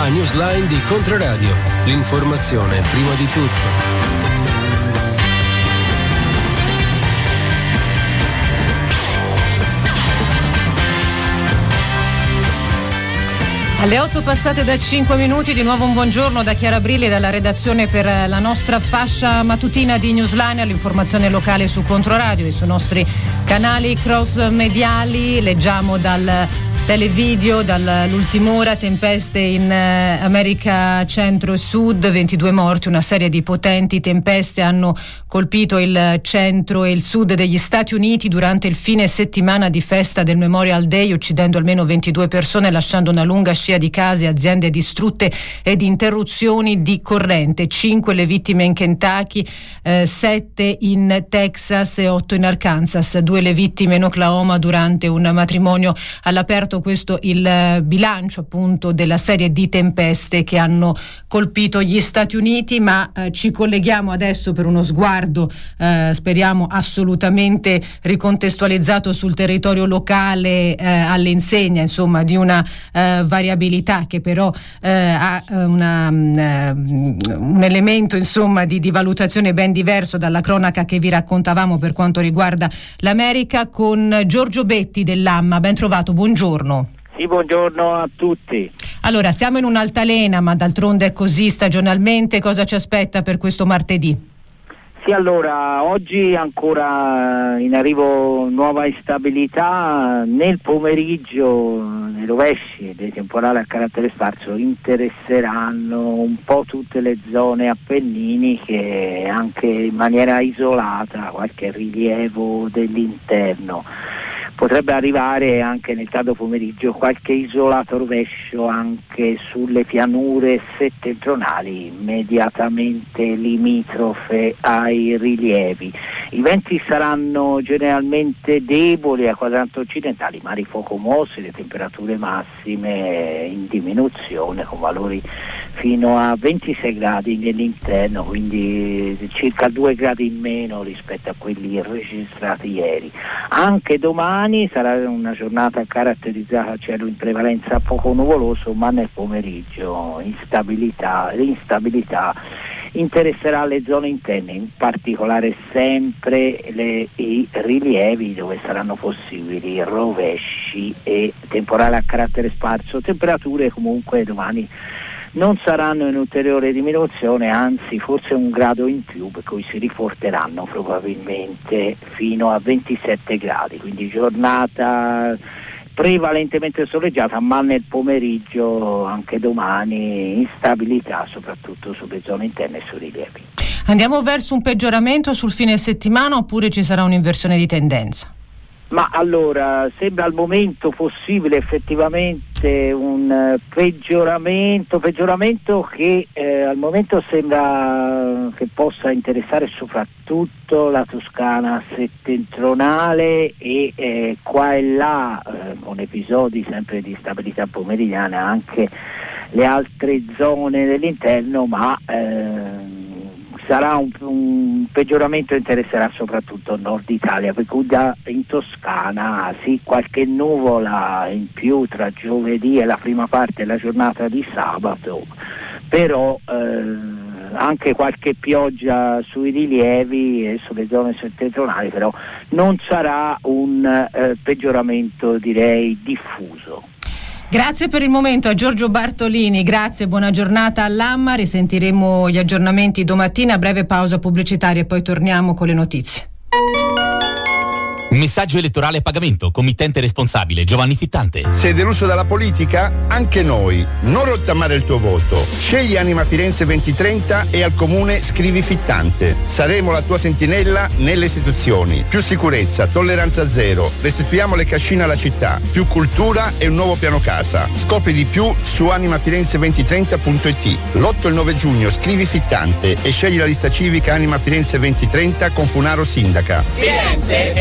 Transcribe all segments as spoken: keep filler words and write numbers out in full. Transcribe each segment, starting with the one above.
La newsline di Controradio. L'informazione prima di tutto. Alle otto passate da cinque minuti, di nuovo un buongiorno da Chiara Brilli e dalla redazione per la nostra fascia mattutina di Newsline, all'informazione locale su Controradio e sui nostri canali cross mediali. Leggiamo dal televideo, dall'ultima ora, tempeste in eh, America Centro e Sud, ventidue morti, una serie di potenti tempeste hanno colpito il centro e il sud degli Stati Uniti durante il fine settimana di festa del Memorial Day, uccidendo almeno ventidue persone, lasciando una lunga scia di case, aziende distrutte ed interruzioni di corrente. Cinque le vittime in Kentucky, eh, sette in Texas e otto in Arkansas, due le vittime in Oklahoma durante un matrimonio all'aperto. Questo il bilancio appunto della serie di tempeste che hanno colpito gli Stati Uniti, ma eh, ci colleghiamo adesso per uno sguardo eh, speriamo assolutamente ricontestualizzato sul territorio locale, eh, all'insegna insomma di una eh, variabilità che però eh, ha una, um, un elemento insomma di, di valutazione ben diverso dalla cronaca che vi raccontavamo per quanto riguarda l'America, con Giorgio Betti dell'Amma. Ben trovato, buongiorno. Sì, buongiorno a tutti. Allora, siamo in un'altalena, ma d'altronde è così stagionalmente. Cosa ci aspetta per questo martedì? Sì, allora, oggi ancora in arrivo nuova instabilità. Nel pomeriggio le rovesci dei temporali a carattere sparso interesseranno un po' tutte le zone appenniniche, anche in maniera isolata, qualche rilievo dell'interno. Potrebbe arrivare anche nel tardo pomeriggio qualche isolato rovescio anche sulle pianure settentrionali immediatamente limitrofe ai rilievi. I venti saranno generalmente deboli a quadrante occidentali, mari poco mossi, le temperature massime in diminuzione con valori fino a ventisei gradi nell'interno, quindi circa due gradi in meno rispetto a quelli registrati ieri. Anche domani sarà una giornata caratterizzata a cielo in prevalenza poco nuvoloso, ma nel pomeriggio instabilità, l'instabilità interesserà le zone interne, in particolare sempre le, i rilievi dove saranno possibili rovesci e temporale a carattere sparso. Temperature comunque domani non saranno in ulteriore diminuzione, anzi forse un grado in più, per cui si riporteranno probabilmente fino a ventisette gradi, quindi giornata prevalentemente soleggiata, ma nel pomeriggio anche domani instabilità soprattutto sulle zone interne e sui rilievi. Andiamo verso un peggioramento sul fine settimana oppure ci sarà un'inversione di tendenza? Ma allora, sembra al momento possibile effettivamente un uh, peggioramento, peggioramento che eh, al momento sembra che possa interessare soprattutto la Toscana settentrionale e eh, qua e là, eh, con episodi sempre di stabilità pomeridiana, anche le altre zone dell'interno, ma eh, sarà un, un peggioramento che interesserà soprattutto il nord Italia, per cui da, in Toscana sì, qualche nuvola in più tra giovedì e la prima parte della giornata di sabato, però eh, anche qualche pioggia sui rilievi e sulle zone settentrionali, però non sarà un eh, peggioramento direi diffuso. Grazie per il momento a Giorgio Bartolini, grazie, buona giornata all'Amma, risentiremo gli aggiornamenti domattina, breve pausa pubblicitaria e poi torniamo con le notizie. Messaggio elettorale a pagamento, committente responsabile Giovanni Fittante. Sei deluso dalla politica? Anche noi. Non rottamare il tuo voto. Scegli Anima Firenze venti trenta e al comune scrivi Fittante. Saremo la tua sentinella nelle istituzioni. Più sicurezza, tolleranza zero. Restituiamo le cascine alla città. Più cultura e un nuovo piano casa. Scopri di più su anima firenze venti trenta punto it. L'otto e il nove giugno scrivi Fittante e scegli la lista civica Anima Firenze venti trenta con Funaro sindaca. Firenze e anche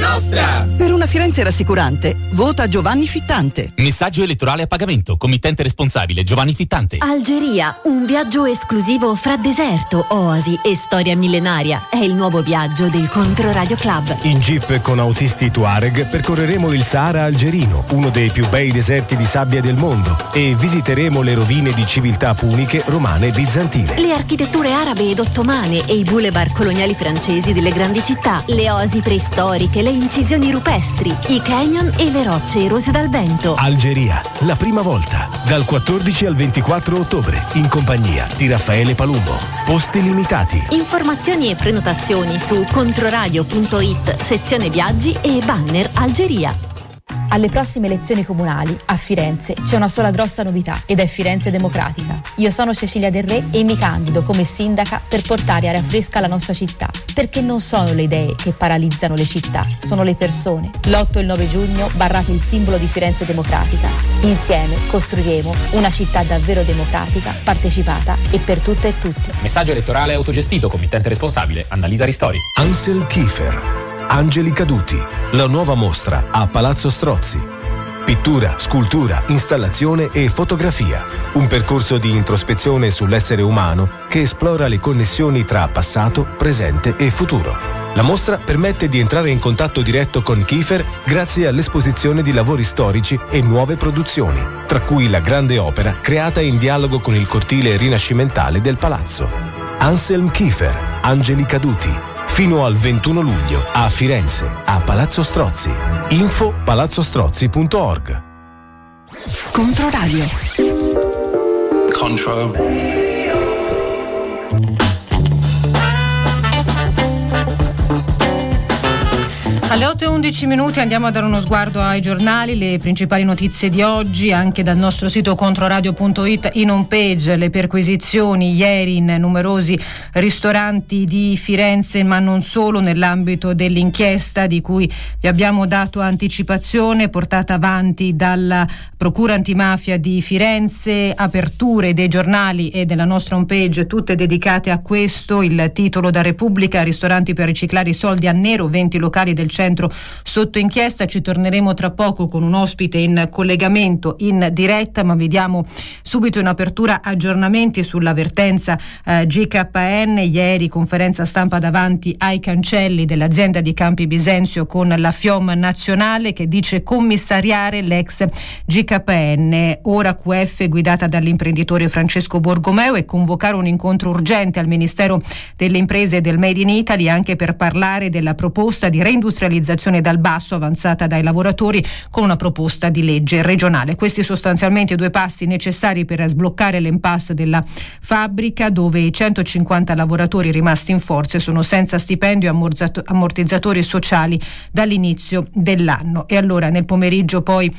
nostra! Per una Firenze rassicurante, vota Giovanni Fittante. Messaggio elettorale a pagamento. Committente responsabile Giovanni Fittante. Algeria, un viaggio esclusivo fra deserto, oasi e storia millenaria. È il nuovo viaggio del Controradio Club. In jeep con autisti Tuareg percorreremo il Sahara algerino, uno dei più bei deserti di sabbia del mondo, e visiteremo le rovine di civiltà puniche, romane e bizantine. Le architetture arabe ed ottomane e i boulevard coloniali francesi delle grandi città, le oasi preistoriche, le incisioni rupestri, i canyon e le rocce erose dal vento. Algeria, la prima volta, dal quattordici al ventiquattro ottobre, in compagnia di Raffaele Palumbo. Posti limitati. Informazioni e prenotazioni su controradio punto it, sezione viaggi e banner Algeria. Alle prossime elezioni comunali a Firenze c'è una sola grossa novità ed è Firenze Democratica. Io sono Cecilia Del Re e mi candido come sindaca per portare aria fresca alla nostra città, perché non sono le idee che paralizzano le città, sono le persone. L'otto e il nove giugno barrate il simbolo di Firenze Democratica. Insieme costruiremo una città davvero democratica, partecipata e per tutte e tutti. Messaggio elettorale autogestito, committente responsabile Annalisa Ristori. Ansel Kiefer, Angeli Caduti, la nuova mostra a Palazzo Strozzi. Pittura, scultura, installazione e fotografia. Un percorso di introspezione sull'essere umano che esplora le connessioni tra passato, presente e futuro. La mostra permette di entrare in contatto diretto con Kiefer grazie all'esposizione di lavori storici e nuove produzioni, tra cui la grande opera creata in dialogo con il cortile rinascimentale del palazzo. Anselm Kiefer, Angeli Caduti. Fino al ventuno luglio a Firenze, a Palazzo Strozzi. Info palazzostrozzi punto org. Controradio. Control. Alle otto e undici minuti andiamo a dare uno sguardo ai giornali, le principali notizie di oggi, anche dal nostro sito controradio punto it in home page, le perquisizioni ieri in numerosi ristoranti di Firenze, ma non solo, nell'ambito dell'inchiesta di cui vi abbiamo dato anticipazione, portata avanti dalla Procura Antimafia di Firenze, aperture dei giornali e della nostra home page tutte dedicate a questo, il titolo da Repubblica: ristoranti per riciclare i soldi a nero, venti locali del centro sotto inchiesta. Ci torneremo tra poco con un ospite in collegamento in diretta, ma vediamo subito in apertura aggiornamenti sull'avvertenza eh, G K N. Ieri conferenza stampa davanti ai cancelli dell'azienda di Campi Bisenzio con la FIOM nazionale che dice commissariare l'ex G K N. Ora Q F guidata dall'imprenditore Francesco Borgomeo e convocare un incontro urgente al Ministero delle Imprese e del Made in Italy anche per parlare della proposta di reindustrializzazione dal basso avanzata dai lavoratori con una proposta di legge regionale. Questi sostanzialmente due passi necessari per sbloccare l'impasse della fabbrica, dove i centocinquanta lavoratori rimasti in forze sono senza stipendio e ammortizzatori sociali dall'inizio dell'anno. E allora nel pomeriggio poi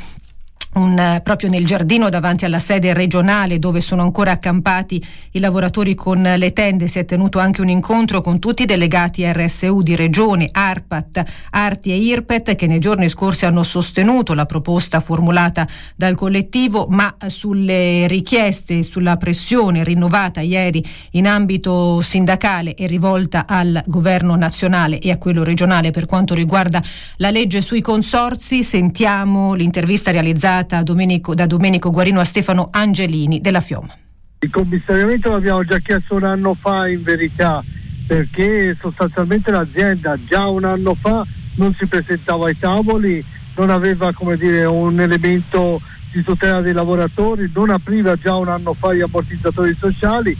Un, proprio nel giardino davanti alla sede regionale dove sono ancora accampati i lavoratori con le tende si è tenuto anche un incontro con tutti i delegati R S U di Regione, ARPAT, Arti e IRPET che nei giorni scorsi hanno sostenuto la proposta formulata dal collettivo, ma sulle richieste, sulla pressione rinnovata ieri in ambito sindacale e rivolta al governo nazionale e a quello regionale per quanto riguarda la legge sui consorzi. Sentiamo l'intervista realizzata Domenico, da Domenico Guarino a Stefano Angelini della FIOM. Il commissariamento l'abbiamo già chiesto un anno fa in verità, perché sostanzialmente l'azienda già un anno fa non si presentava ai tavoli, non aveva, come dire, un elemento di tutela dei lavoratori, non apriva già un anno fa gli ammortizzatori sociali.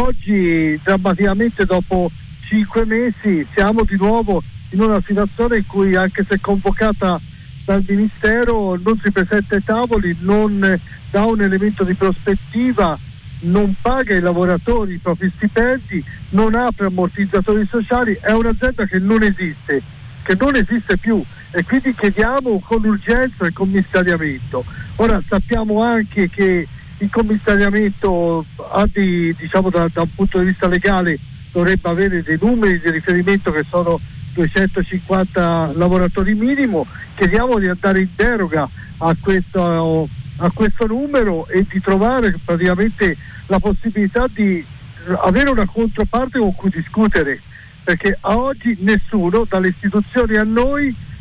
Oggi drammaticamente dopo cinque mesi siamo di nuovo in una situazione in cui, anche se convocata dal Ministero, non si presenta ai tavoli, non dà un elemento di prospettiva, non paga ai lavoratori i propri stipendi, non apre ammortizzatori sociali. È un'azienda che non esiste, che non esiste più, e quindi chiediamo con urgenza il commissariamento. Ora sappiamo anche che il commissariamento ha di, diciamo da, da un punto di vista legale dovrebbe avere dei numeri di riferimento che sono duecentocinquanta lavoratori minimo. Chiediamo di andare in deroga a questo, a questo numero e di trovare praticamente la possibilità di avere una controparte con cui discutere, perché a oggi nessuno, dalle istituzioni a noi,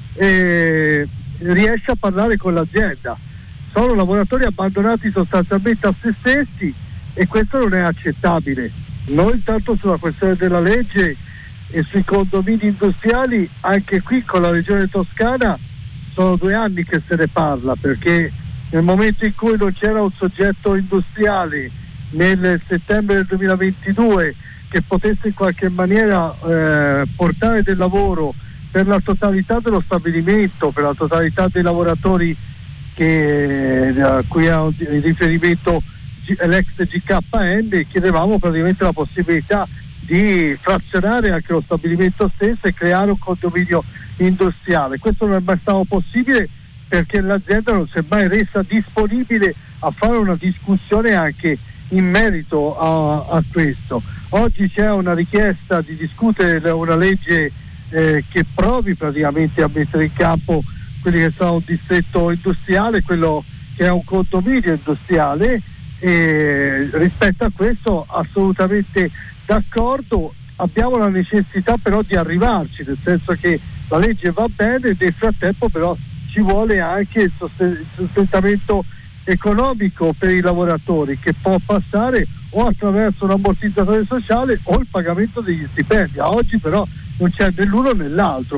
eh, riesce a parlare con l'azienda. Sono lavoratori abbandonati sostanzialmente a se stessi e questo non è accettabile. Noi intanto sulla questione della legge e sui condomini industriali, anche qui con la Regione Toscana sono due anni che se ne parla, perché nel momento in cui non c'era un soggetto industriale nel settembre del duemilaventidue che potesse in qualche maniera eh, portare del lavoro per la totalità dello stabilimento, per la totalità dei lavoratori che, a cui ha un riferimento l'ex G K N, chiedevamo praticamente la possibilità di frazionare anche lo stabilimento stesso e creare un condominio industriale. Questo non è mai stato possibile perché l'azienda non si è mai resa disponibile a fare una discussione anche in merito a, a questo. Oggi c'è una richiesta di discutere una legge eh, che provi praticamente a mettere in campo quelli che sono un distretto industriale, quello che è un condominio industriale, e rispetto a questo assolutamente d'accordo. Abbiamo la necessità però di arrivarci, nel senso che la legge va bene e nel frattempo però ci vuole anche il sostentamento economico per i lavoratori, che può passare o attraverso un ammortizzatore sociale o il pagamento degli stipendi. A oggi però non c'è né l'uno né l'altro.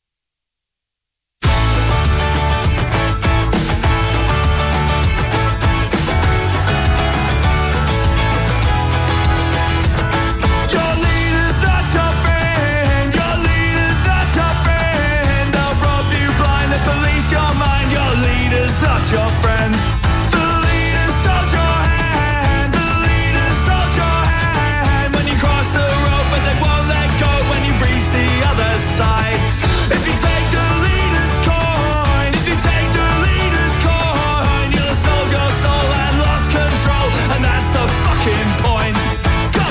Your friend, the leaders hold your hand, the leaders hold your hand when you cross the road, but they won't let go when you reach the other side. If you take the leader's coin, if you take the leader's coin, you'll have sold your soul and lost control, and that's the fucking point. Go!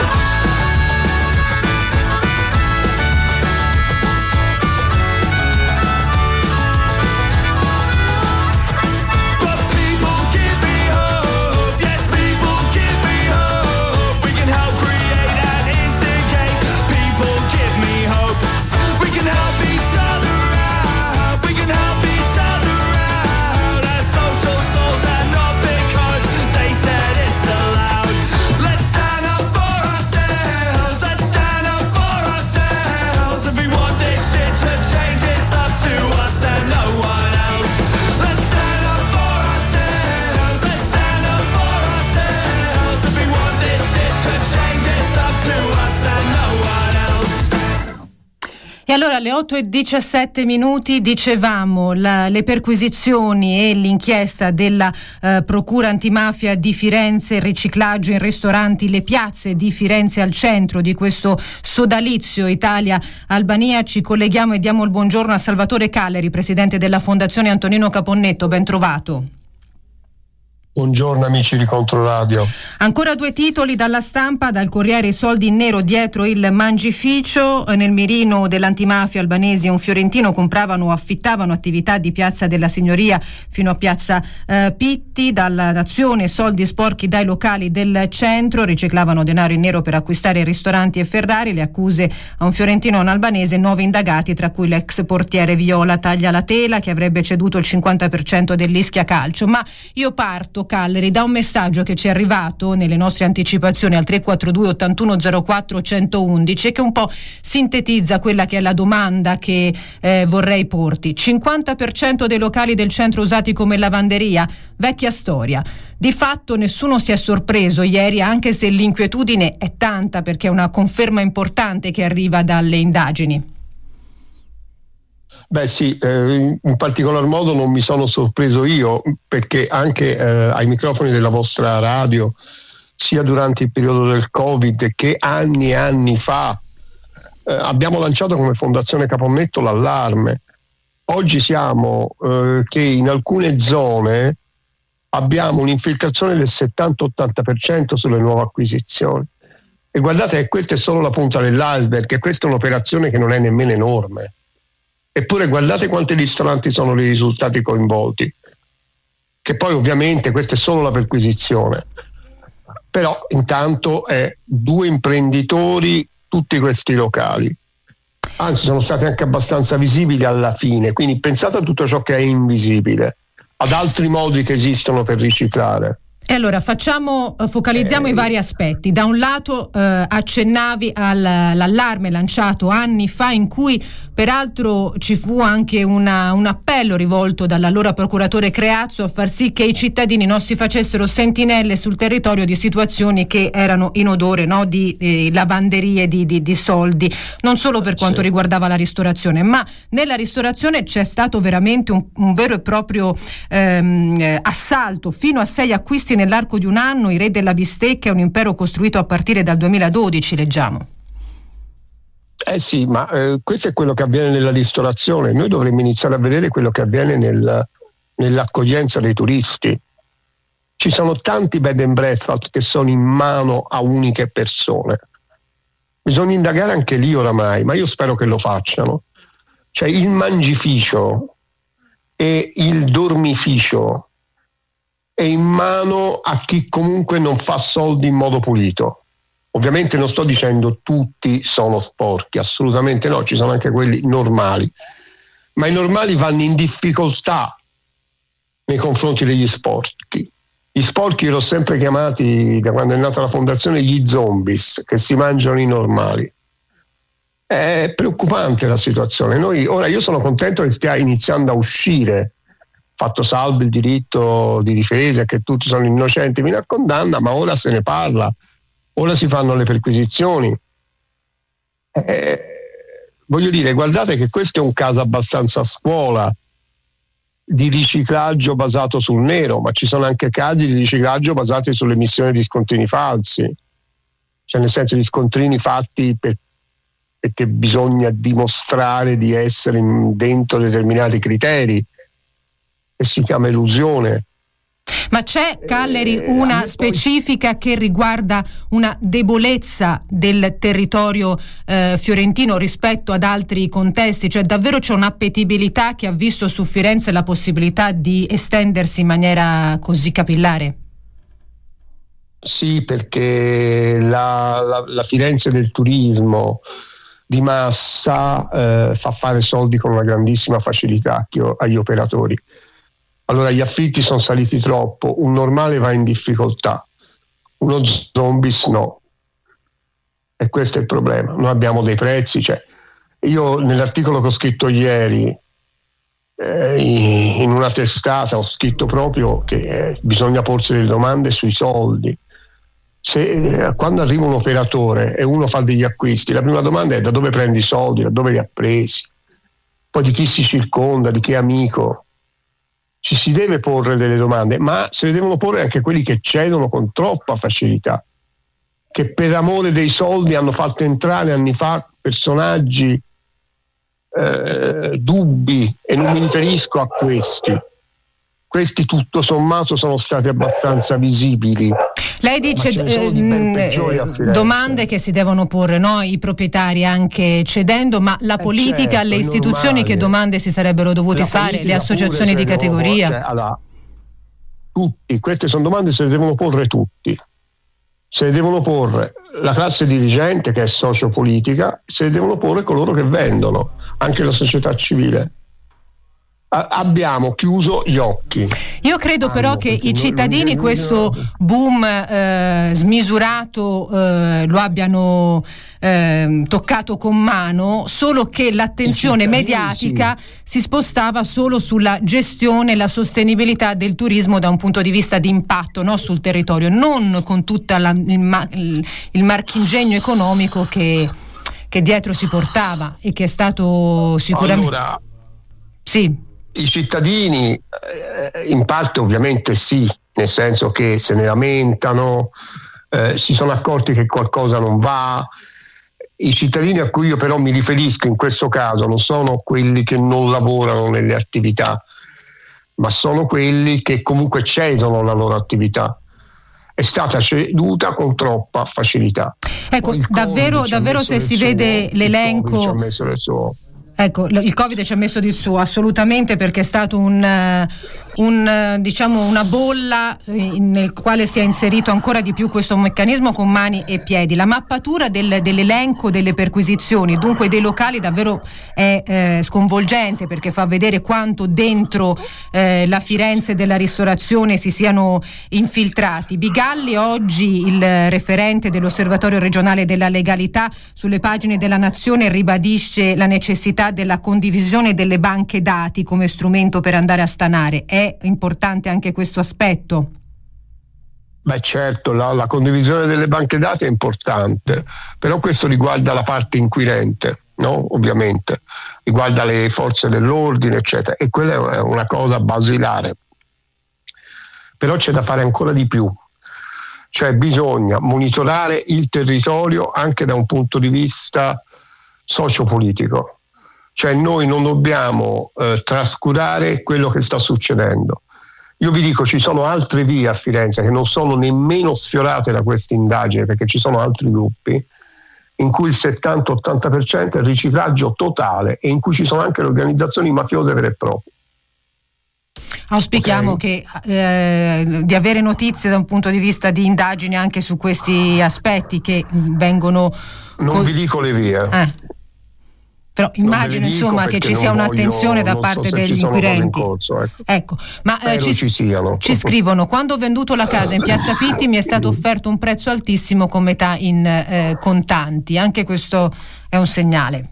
E allora alle otto e diciassette minuti dicevamo la, le perquisizioni e l'inchiesta della eh, Procura Antimafia di Firenze, il riciclaggio in ristoranti, le piazze di Firenze al centro di questo sodalizio Italia-Albania. Ci colleghiamo e diamo il buongiorno a Salvatore Calleri, presidente della Fondazione Antonino Caponnetto. Ben trovato. Buongiorno amici di Controradio. Ancora due titoli dalla stampa, dal Corriere: i soldi in nero dietro il mangificio. Nel mirino dell'antimafia albanesi un fiorentino compravano o affittavano attività di Piazza della Signoria fino a Piazza eh, Pitti. Dalla Nazione: soldi sporchi dai locali del centro, riciclavano denaro in nero per acquistare ristoranti e Ferrari. Le accuse a un fiorentino e un albanese, nove indagati tra cui l'ex portiere Viola taglia la tela, che avrebbe ceduto il cinquanta per cento dell'Ischia Calcio. Ma io parto, Calleri, da un messaggio che ci è arrivato nelle nostre anticipazioni al tre quattro due ottantuno zero quattro centoundici e che un po' sintetizza quella che è la domanda che eh, vorrei porti. cinquanta per cento dei locali del centro usati come lavanderia, vecchia storia. Di fatto nessuno si è sorpreso ieri, anche se l'inquietudine è tanta, perché è una conferma importante che arriva dalle indagini. Beh sì, eh, in particolar modo non mi sono sorpreso io, perché anche eh, ai microfoni della vostra radio, sia durante il periodo del Covid che anni e anni fa, eh, abbiamo lanciato come Fondazione Caponnetto l'allarme. Oggi siamo eh, che in alcune zone abbiamo un'infiltrazione del settanta ottanta per cento sulle nuove acquisizioni. E guardate che questa è solo la punta dell'iceberg, che questa è un'operazione che non è nemmeno enorme. Eppure guardate quanti ristoranti sono i risultati coinvolti, che poi ovviamente questa è solo la perquisizione, però intanto è due imprenditori tutti questi locali, anzi sono stati anche abbastanza visibili alla fine, quindi pensate a tutto ciò che è invisibile, ad altri modi che esistono per riciclare. E allora facciamo, focalizziamo eh, i vari aspetti. Da un lato eh, accennavi all'allarme lanciato anni fa, in cui peraltro ci fu anche una, un appello rivolto dall'allora procuratore Creazzo a far sì che i cittadini non si facessero sentinelle sul territorio di situazioni che erano in odore, no, di eh, lavanderie di, di, di soldi, non solo per quanto sì. riguardava la ristorazione, ma nella ristorazione c'è stato veramente un, un vero e proprio ehm, assalto, fino a sei acquisti nell'arco di un anno. I re della bistecca è un impero costruito a partire dal duemiladodici, leggiamo. Eh sì, ma eh, questo è quello che avviene nella ristorazione. Noi dovremmo iniziare a vedere quello che avviene nel, nell'accoglienza dei turisti. Ci sono tanti bed and breakfast che sono in mano a uniche persone. Bisogna indagare anche lì oramai, ma io spero che lo facciano. Cioè il mangificio e il dormificio è in mano a chi comunque non fa soldi in modo pulito. Ovviamente non sto dicendo tutti sono sporchi, assolutamente no, ci sono anche quelli normali, ma i normali vanno in difficoltà nei confronti degli sporchi. Gli sporchi li ho sempre chiamati, da quando è nata la fondazione, gli zombies, che si mangiano i normali. È preoccupante la situazione. Noi, ora io sono contento che stia iniziando a uscire, fatto salvo il diritto di difesa, che tutti sono innocenti fino a condanna, ma ora se ne parla. Ora si fanno le perquisizioni. Eh, voglio dire, guardate che questo è un caso abbastanza a scuola di riciclaggio basato sul nero, ma ci sono anche casi di riciclaggio basati sull'emissione di scontrini falsi, cioè nel senso di scontrini fatti per, perché bisogna dimostrare di essere in, dentro determinati criteri, e si chiama elusione. Ma c'è, Calleri, una specifica che riguarda una debolezza del territorio eh, fiorentino rispetto ad altri contesti? Cioè davvero c'è un'appetibilità che ha visto su Firenze la possibilità di estendersi in maniera così capillare? Sì, perché la, la, la Firenze del turismo di massa eh, fa fare soldi con una grandissima facilità agli operatori. Allora gli affitti sono saliti troppo, un normale va in difficoltà, uno zombies no. E questo è il problema. Noi abbiamo dei prezzi, cioè io nell'articolo che ho scritto ieri eh, in una testata ho scritto proprio che eh, bisogna porsi delle domande sui soldi. Se eh, quando arriva un operatore e uno fa degli acquisti, la prima domanda è: da dove prendi i soldi, da dove li ha presi, poi di chi si circonda, di chi è amico. Ci si deve porre delle domande, ma se le devono porre anche quelli che cedono con troppa facilità, che per amore dei soldi hanno fatto entrare anni fa personaggi eh, dubbi, e non mi riferisco a questi. Questi tutto sommato sono stati abbastanza visibili. Lei dice eh, domande che si devono porre, no? I proprietari anche cedendo, ma la politica, eh certo, le istituzioni che domande si sarebbero dovute fare, le associazioni di categoria? Cioè, allora, tutti, queste sono domande se le devono porre tutti. Se le devono porre la classe dirigente, che è sociopolitica, se le devono porre coloro che vendono, anche la società civile. Abbiamo chiuso gli occhi. Io credo ah, però no, che i cittadini non, questo boom eh, smisurato eh, lo abbiano eh, toccato con mano, solo che l'attenzione mediatica sì. si spostava solo sulla gestione e la sostenibilità del turismo da un punto di vista di impatto, no, sul territorio, non con tutto il, il marchingegno economico che, che dietro si portava e che è stato sicuramente allora, sì. I cittadini eh, in parte ovviamente sì, nel senso che se ne lamentano, eh, si sono accorti che qualcosa non va. I cittadini a cui io però mi riferisco in questo caso non sono quelli che non lavorano nelle attività, ma sono quelli che comunque cedono la loro attività. È stata ceduta con troppa facilità. Ecco, davvero, davvero se si vede l'elenco Ecco, il Covid ci ha messo di suo assolutamente, perché è stato un, un diciamo una bolla nel quale si è inserito ancora di più questo meccanismo con mani e piedi. La mappatura del, dell'elenco delle perquisizioni, dunque dei locali, davvero è eh, sconvolgente, perché fa vedere quanto dentro eh, la Firenze della ristorazione si siano infiltrati. Bigalli, oggi il referente dell'Osservatorio regionale della legalità, sulle pagine della Nazione ribadisce la necessità della condivisione delle banche dati come strumento per andare a stanare. È importante anche questo aspetto? Beh, certo, la, la condivisione delle banche dati è importante, però questo riguarda la parte inquirente, no? Ovviamente riguarda le forze dell'ordine, eccetera, e quella è una cosa basilare. Però c'è da fare ancora di più, cioè bisogna monitorare il territorio anche da un punto di vista sociopolitico. Cioè noi non dobbiamo eh, trascurare quello che sta succedendo. Io vi dico, ci sono altre vie a Firenze che non sono nemmeno sfiorate da questa indagine, perché ci sono altri gruppi in cui il settanta ottanta per cento è riciclaggio totale e in cui ci sono anche le organizzazioni mafiose vere e proprie. Auspichiamo Okay. che eh, di avere notizie da un punto di vista di indagine anche su questi aspetti che vengono... Non co- vi dico le vie. Eh. Però immagino insomma che ci sia un'attenzione da parte degli inquirenti. Corso, ecco. Ecco, ma eh, ci, ci, siano. ci scrivono: quando ho venduto la casa in Piazza Pitti mi è stato offerto un prezzo altissimo con metà in eh, contanti. Anche questo è un segnale.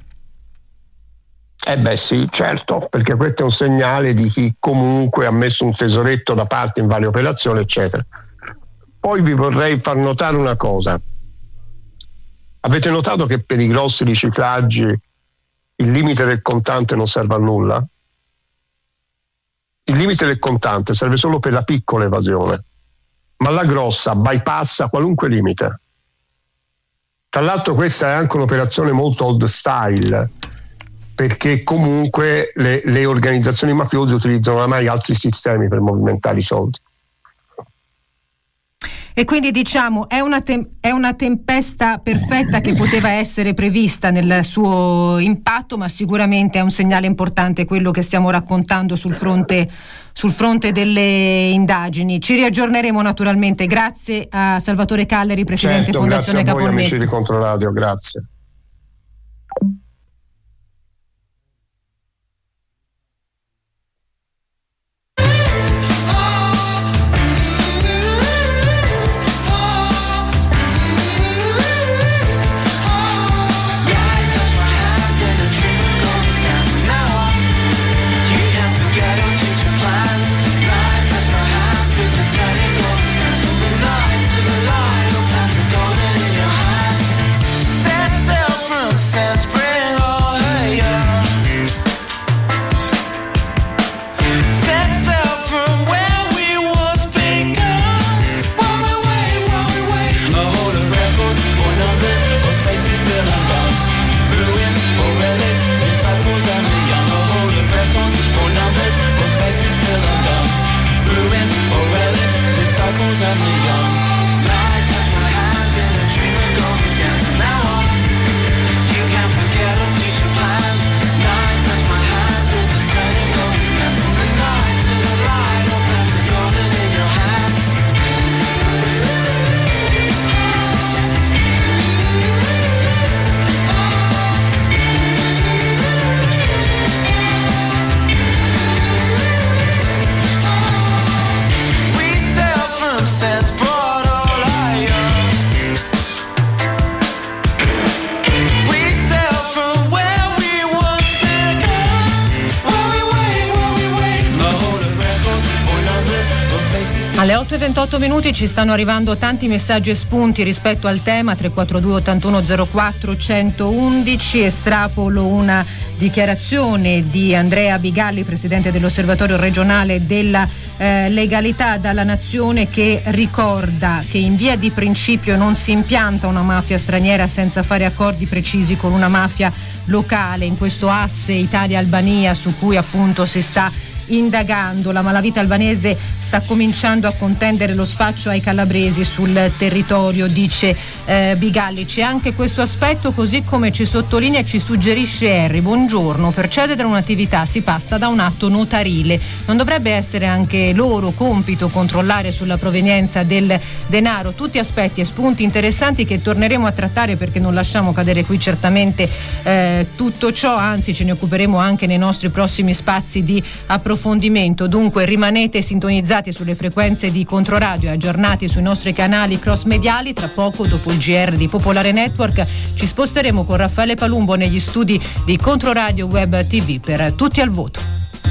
Eh beh sì, certo, perché questo è un segnale di chi comunque ha messo un tesoretto da parte in varie operazioni, eccetera. Poi vi vorrei far notare una cosa. Avete notato che per i grossi riciclaggi il limite del contante non serve a nulla? Il limite del contante serve solo per la piccola evasione, ma la grossa bypassa qualunque limite. Tra l'altro questa è anche un'operazione molto old style, perché comunque le, le organizzazioni mafiose utilizzano oramai altri sistemi per movimentare i soldi. E quindi diciamo è una, tem- è una tempesta perfetta che poteva essere prevista nel suo impatto, ma sicuramente è un segnale importante quello che stiamo raccontando sul fronte, sul fronte delle indagini. Ci riaggiorneremo naturalmente. Grazie a Salvatore Calleri, Presidente certo, Fondazione Capolnetti. Grazie a voi amici di Controradio, grazie. Alle otto e ventotto minuti ci stanno arrivando tanti messaggi e spunti rispetto al tema. Tre quattro due ottantuno zero quattro centoundici. Estrapolo una dichiarazione di Andrea Bigalli, presidente dell'Osservatorio regionale della eh, legalità, dalla Nazione, che ricorda che in via di principio non si impianta una mafia straniera senza fare accordi precisi con una mafia locale in questo asse Italia-Albania su cui appunto si sta indagando. La malavita albanese sta cominciando a contendere lo spaccio ai calabresi sul territorio, dice eh, Bigalli. C'è anche questo aspetto, così come ci sottolinea e ci suggerisce Henry. Buongiorno, per cedere un'attività si passa da un atto notarile. Non dovrebbe essere anche loro compito controllare sulla provenienza del denaro? Tutti aspetti e spunti interessanti che torneremo a trattare, perché non lasciamo cadere qui certamente eh, tutto ciò, anzi ce ne occuperemo anche nei nostri prossimi spazi di approfondimento. Dunque rimanete sintonizzati sulle frequenze di Controradio, aggiornati sui nostri canali cross mediali. Tra poco, dopo il G R di Popolare Network, ci sposteremo con Raffaele Palumbo negli studi di Controradio Web T V per Tutti al Voto.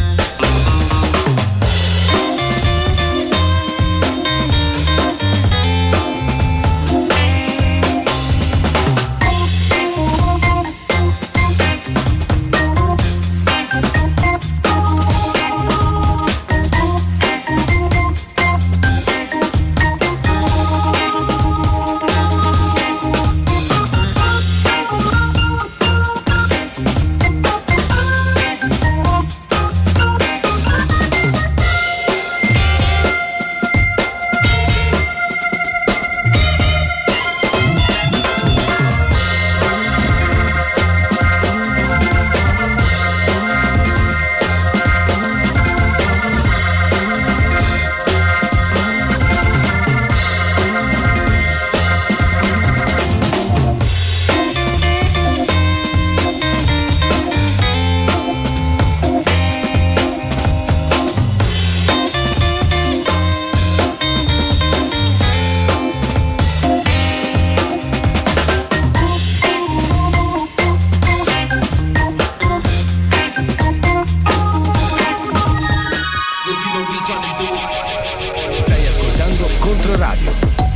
Stai ascoltando Controradio.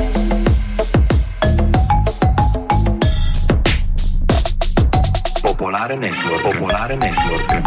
Popolare Network. Popolare Network.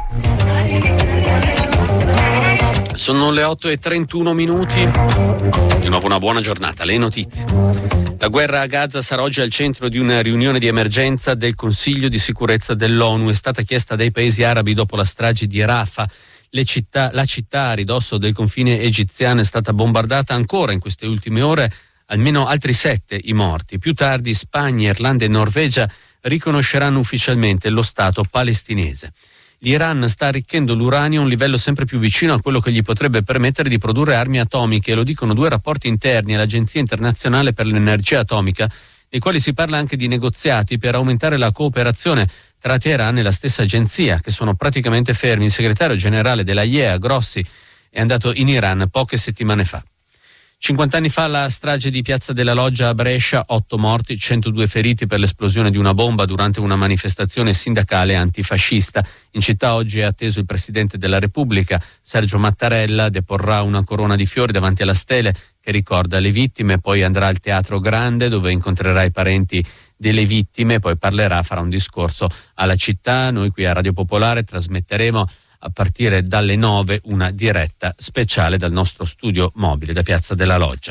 Sono le otto e trentuno minuti. Di nuovo una buona giornata. Le notizie. La guerra a Gaza sarà oggi al centro di una riunione di emergenza del Consiglio di sicurezza dell'ONU. È stata chiesta dai paesi arabi dopo la strage di Rafah. Le città, la città a ridosso del confine egiziano è stata bombardata ancora in queste ultime ore, almeno altri sette i morti. Più tardi Spagna, Irlanda e Norvegia riconosceranno ufficialmente lo Stato palestinese. L'Iran sta arricchendo l'uranio a un livello sempre più vicino a quello che gli potrebbe permettere di produrre armi atomiche, lo dicono due rapporti interni all'Agenzia internazionale per l'energia atomica, nei quali si parla anche di negoziati per aumentare la cooperazione tra Teheran e la stessa agenzia, che sono praticamente fermi. Il segretario generale dell'A I E A, Grossi, è andato in Iran poche settimane fa. cinquanta anni fa la strage di Piazza della Loggia a Brescia, otto morti, centodue feriti per l'esplosione di una bomba durante una manifestazione sindacale antifascista. In città oggi è atteso il Presidente della Repubblica, Sergio Mattarella, deporrà una corona di fiori davanti alla stele che ricorda le vittime, poi andrà al Teatro Grande dove incontrerà i parenti delle vittime, poi parlerà, farà un discorso alla città. Noi qui a Radio Popolare trasmetteremo a partire dalle nove una diretta speciale dal nostro studio mobile da Piazza della Loggia.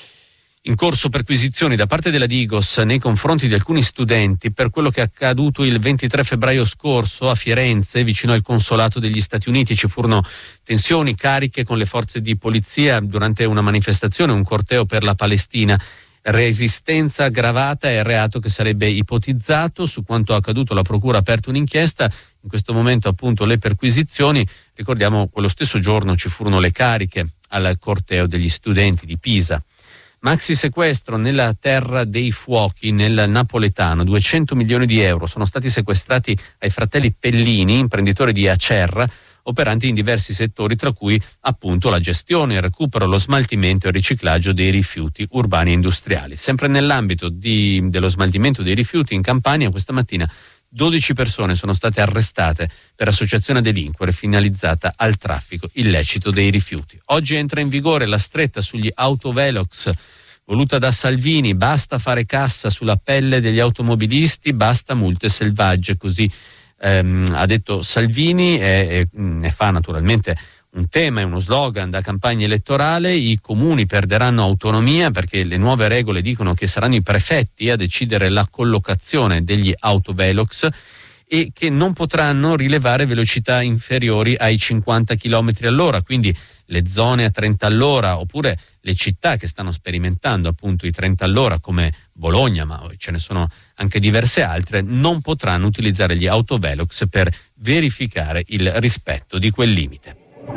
In corso perquisizioni da parte della Digos nei confronti di alcuni studenti per quello che è accaduto il ventitré febbraio scorso a Firenze, vicino al consolato degli Stati Uniti. Ci furono tensioni, cariche con le forze di polizia durante una manifestazione, un corteo per la Palestina. Resistenza aggravata è il reato che sarebbe ipotizzato. Su quanto accaduto la procura ha aperto un'inchiesta. In questo momento appunto le perquisizioni. Ricordiamo quello stesso giorno ci furono le cariche al corteo degli studenti di Pisa. Maxi sequestro nella terra dei fuochi nel napoletano, duecento milioni di euro sono stati sequestrati ai fratelli Pellini, imprenditori di Acerra, operanti in diversi settori, tra cui appunto la gestione, il recupero, lo smaltimento e il riciclaggio dei rifiuti urbani e industriali. Sempre nell'ambito di, dello smaltimento dei rifiuti in Campania, questa mattina dodici persone sono state arrestate per associazione a delinquere finalizzata al traffico illecito dei rifiuti. Oggi entra in vigore la stretta sugli autovelox voluta da Salvini. Basta fare cassa sulla pelle degli automobilisti, basta multe selvagge, così ehm, ha detto Salvini, e, e ne fa naturalmente un tema e uno slogan da campagna elettorale. I comuni perderanno autonomia perché le nuove regole dicono che saranno i prefetti a decidere la collocazione degli autovelox e che non potranno rilevare velocità inferiori ai cinquanta chilometri all'ora, quindi le zone a trenta all'ora oppure le città che stanno sperimentando appunto i trenta all'ora come Bologna, ma ce ne sono anche diverse altre, non potranno utilizzare gli autovelox per verificare il rispetto di quel limite.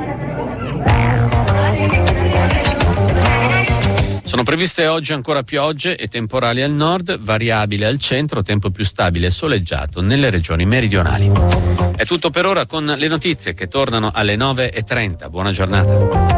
Sono previste oggi ancora piogge e temporali al nord, variabile al centro, tempo più stabile e soleggiato nelle regioni meridionali. È tutto per ora con le notizie che tornano alle nove e trenta. Buona giornata.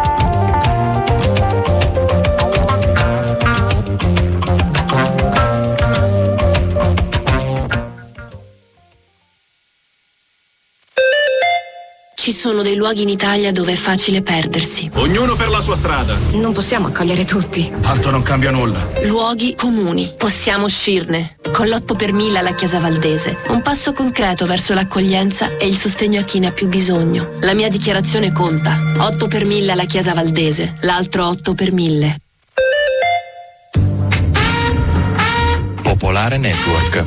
Ci sono dei luoghi in Italia dove è facile perdersi. Ognuno per la sua strada. Non possiamo accogliere tutti. Tanto non cambia nulla. Luoghi comuni. Possiamo uscirne. Con l'otto per mille alla Chiesa Valdese. Un passo concreto verso l'accoglienza e il sostegno a chi ne ha più bisogno. La mia dichiarazione conta. otto per mille alla Chiesa Valdese. L'altro otto per mille. Popolare Network.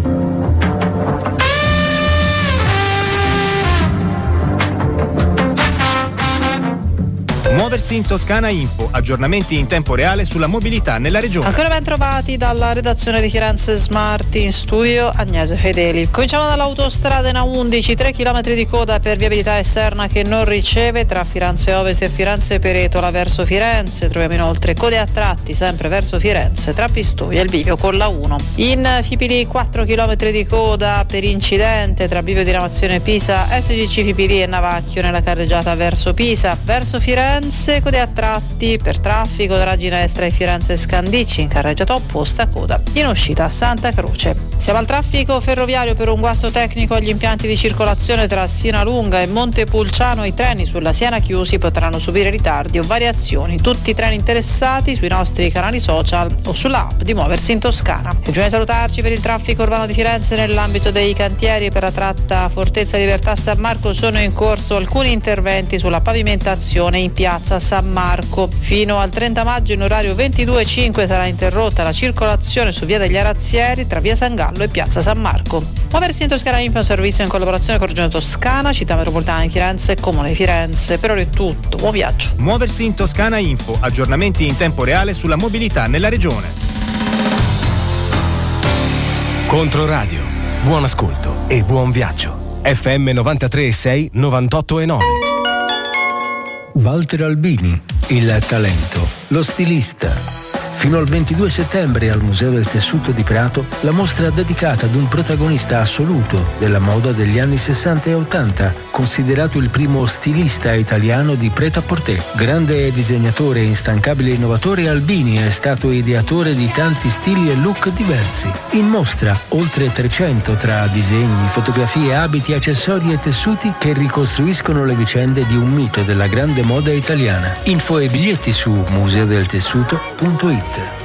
Muoversi in Toscana Info, aggiornamenti in tempo reale sulla mobilità nella regione. Ancora ben trovati dalla redazione di Firenze Smart, in studio Agnese Fedeli. Cominciamo dall'autostrada N A undici, tre chilometri di coda per viabilità esterna che non riceve tra Firenze Ovest e Firenze Peretola verso Firenze. Troviamo inoltre code a tratti sempre verso Firenze tra Pistoia e il bivio con la uno. In Fipili quattro chilometri di coda per incidente tra bivio di Ramazione Pisa, S G C Fipili e Navacchio nella carreggiata verso Pisa. Verso Firenze code a tratti per traffico tra Ginestra e Firenze Scandicci in carreggiata opposta, coda in uscita a Santa Croce. Siamo al traffico ferroviario per un guasto tecnico agli impianti di circolazione tra Sinalunga e Montepulciano. I treni sulla Siena chiusi potranno subire ritardi o variazioni. Tutti i treni interessati sui nostri canali social o sulla app di Muoversi in Toscana. E bisogna salutarci per il traffico urbano di Firenze. Nell'ambito dei cantieri per la tratta Fortezza Libertà San Marco sono in corso alcuni interventi sulla pavimentazione in piazza San Marco. Fino al trenta maggio in orario ventidue e cinque sarà interrotta la circolazione su via degli Arazzieri tra via San Gallo e piazza San Marco. Muoversi in Toscana Info è un servizio in collaborazione con Regione Toscana, Città Metropolitana di Firenze e Comune di Firenze. Per ora è tutto, buon viaggio. Muoversi in Toscana Info, aggiornamenti in tempo reale sulla mobilità nella regione. Controradio, buon ascolto e buon viaggio. F M novantatré e sei, novantotto e nove. Walter Albini, il talento, lo stilista. Fino al ventidue settembre al Museo del Tessuto di Prato, la mostra dedicata ad un protagonista assoluto della moda degli anni sessanta e ottanta, considerato il primo stilista italiano di prêt-à-porter. Grande disegnatore e instancabile innovatore, Albini è stato ideatore di tanti stili e look diversi. In mostra oltre trecento tra disegni, fotografie, abiti, accessori e tessuti che ricostruiscono le vicende di un mito della grande moda italiana. Info e biglietti su museo del tessuto punto it.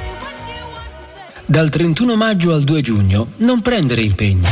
Dal trentuno maggio al due giugno non prendere impegni.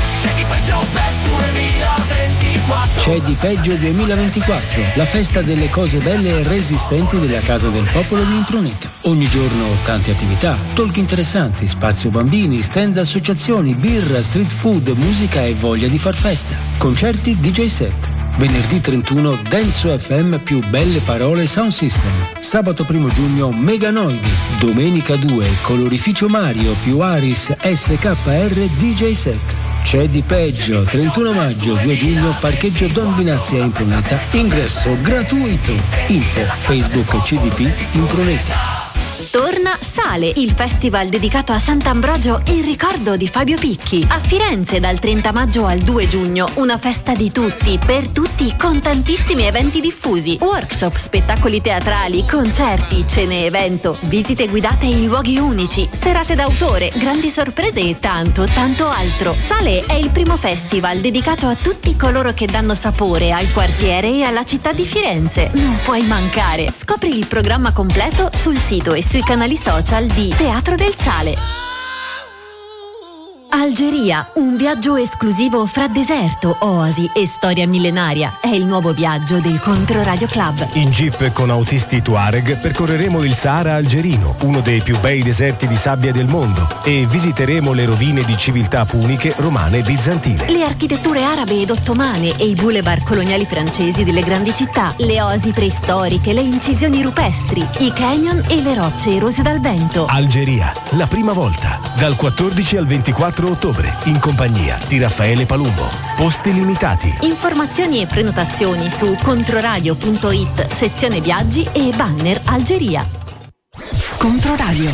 C'è di peggio duemilaventiquattro, la festa delle cose belle e resistenti della Casa del Popolo di Impruneta. Ogni giorno tante attività, talk interessanti, spazio bambini, stand associazioni, birra, street food, musica e voglia di far festa. Concerti D J set. Venerdì trentuno Denso F M più belle parole sound system. Sabato primo giugno Meganoidi. Domenica due Colorificio Mario più Aris S K R D J set. C'è di peggio, trentuno maggio, due giugno parcheggio Don Binazzi a Impruneta. Ingresso gratuito. Info Facebook C D P Impruneta. Torna Sale, il festival dedicato a Sant'Ambrogio in ricordo di Fabio Picchi. A Firenze dal trenta maggio al due giugno, una festa di tutti, per tutti, con tantissimi eventi diffusi. Workshop, spettacoli teatrali, concerti, cene evento, visite guidate in luoghi unici, serate d'autore, grandi sorprese e tanto, tanto altro. Sale è il primo festival dedicato a tutti coloro che danno sapore al quartiere e alla città di Firenze. Non puoi mancare. Scopri il programma completo sul sito e sui canali social di Teatro del Sale. Algeria, un viaggio esclusivo fra deserto, oasi e storia millenaria. È il nuovo viaggio del Controradio Club. In jeep con autisti Tuareg percorreremo il Sahara algerino, uno dei più bei deserti di sabbia del mondo, e visiteremo le rovine di civiltà puniche, romane e bizantine. Le architetture arabe ed ottomane e i boulevard coloniali francesi delle grandi città, le oasi preistoriche, le incisioni rupestri, i canyon e le rocce erose dal vento. Algeria, la prima volta, dal quattordici al ventiquattro ottobre, in compagnia di Raffaele Palumbo. Posti limitati. Informazioni e prenotazioni su controradio punto it, sezione viaggi e banner Algeria. Controradio.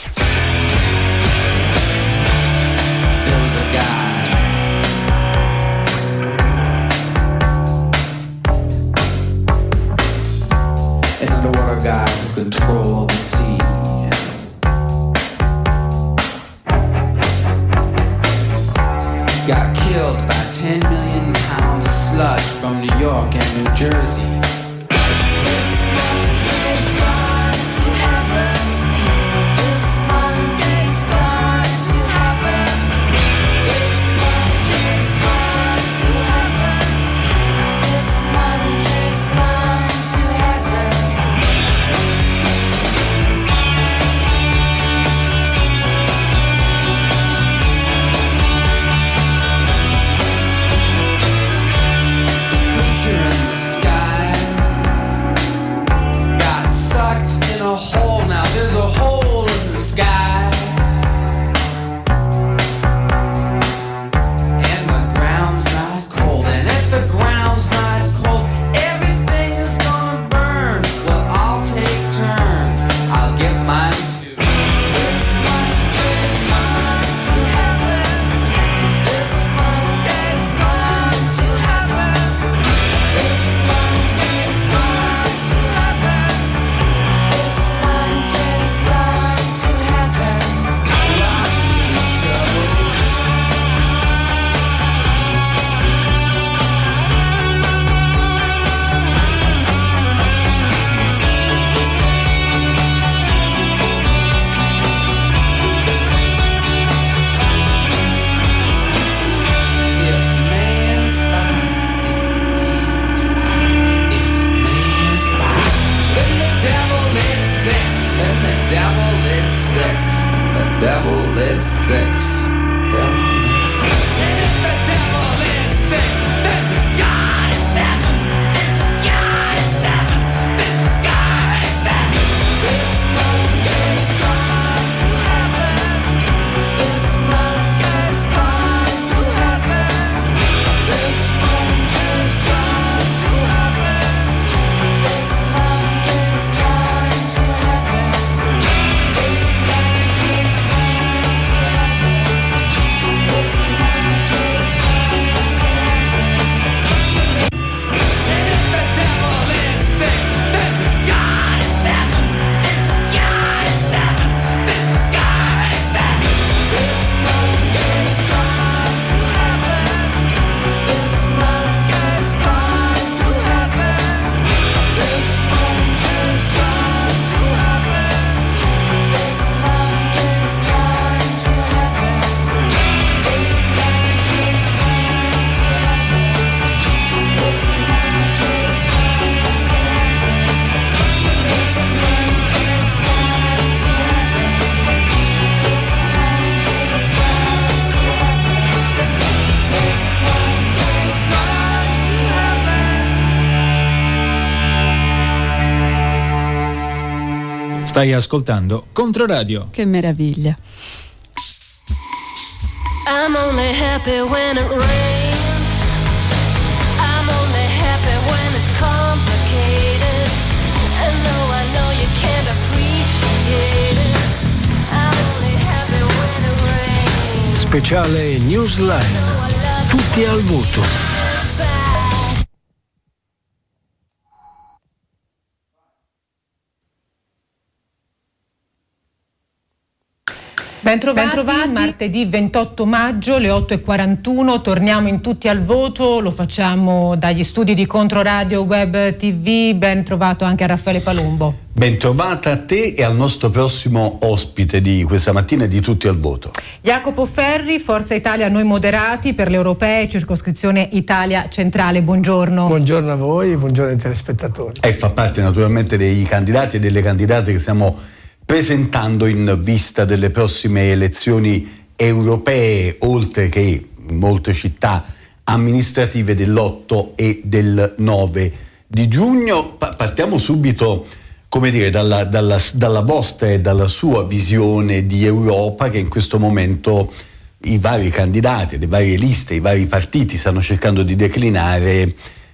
There was a guy, an underwater guy who controlled the sea. Got killed by ten million pounds of sludge from New York and New Jersey. Stai ascoltando Controradio. Che meraviglia. I'm only happy when it rains. I'm only happy when it's complicated. And though I know you can't appreciate it, I'm only happy when it rains. Speciale Newsline. Tutti al voto. Bentrovati, Bentrovati, martedì ventotto maggio, le otto e quarantuno, torniamo in tutti al voto, lo facciamo dagli studi di Controradio Web T V. Ben trovato anche a Raffaele Palumbo. Ben trovata a te e al nostro prossimo ospite di questa mattina e di tutti al voto. Jacopo Ferri, Forza Italia Noi Moderati per le europee, circoscrizione Italia Centrale. Buongiorno. Buongiorno a voi, buongiorno ai telespettatori. E fa parte naturalmente dei candidati e delle candidate che stiamo presentando in vista delle prossime elezioni europee, oltre che in molte città amministrative dell'otto e del nove di giugno. Pa- partiamo subito, come dire, dalla, dalla, dalla vostra e dalla sua visione di Europa, che in questo momento i vari candidati, le varie liste, i vari partiti stanno cercando di declinare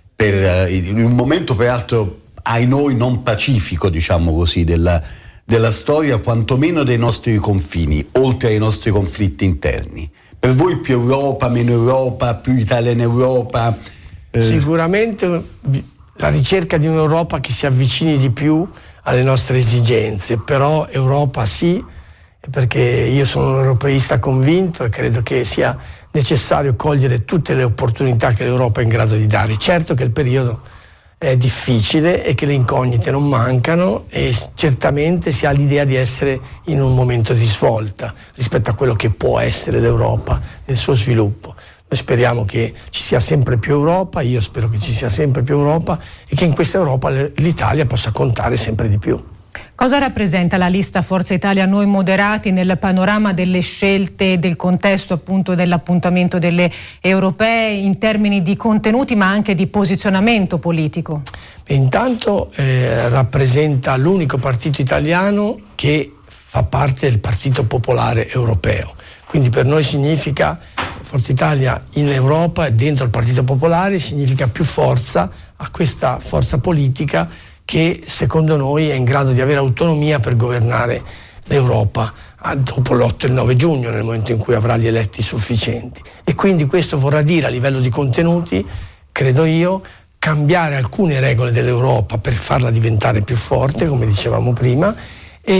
per in un momento peraltro ai noi non pacifico, diciamo così, della della storia, quantomeno dei nostri confini, oltre ai nostri conflitti interni. Per voi più Europa, meno Europa, più Italia in Europa? Eh. Sicuramente la ricerca di un'Europa che si avvicini di più alle nostre esigenze, però Europa sì, perché io sono un europeista convinto e credo che sia necessario cogliere tutte le opportunità che l'Europa è in grado di dare. Certo che il periodo è difficile e che le incognite non mancano e certamente si ha l'idea di essere in un momento di svolta rispetto a quello che può essere l'Europa nel suo sviluppo. Noi speriamo che ci sia sempre più Europa, io spero che ci sia sempre più Europa e che in questa Europa l'Italia possa contare sempre di più. Cosa rappresenta la lista Forza Italia Noi Moderati nel panorama delle scelte, del contesto appunto dell'appuntamento delle europee in termini di contenuti ma anche di posizionamento politico? Beh, intanto eh, rappresenta l'unico partito italiano che fa parte del Partito Popolare Europeo, quindi per noi significa Forza Italia in Europa e dentro il Partito Popolare significa più forza a questa forza politica che secondo noi è in grado di avere autonomia per governare l'Europa dopo l'otto e il nove giugno, nel momento in cui avrà gli eletti sufficienti. E quindi questo vorrà dire a livello di contenuti, credo io, cambiare alcune regole dell'Europa per farla diventare più forte, come dicevamo prima, e,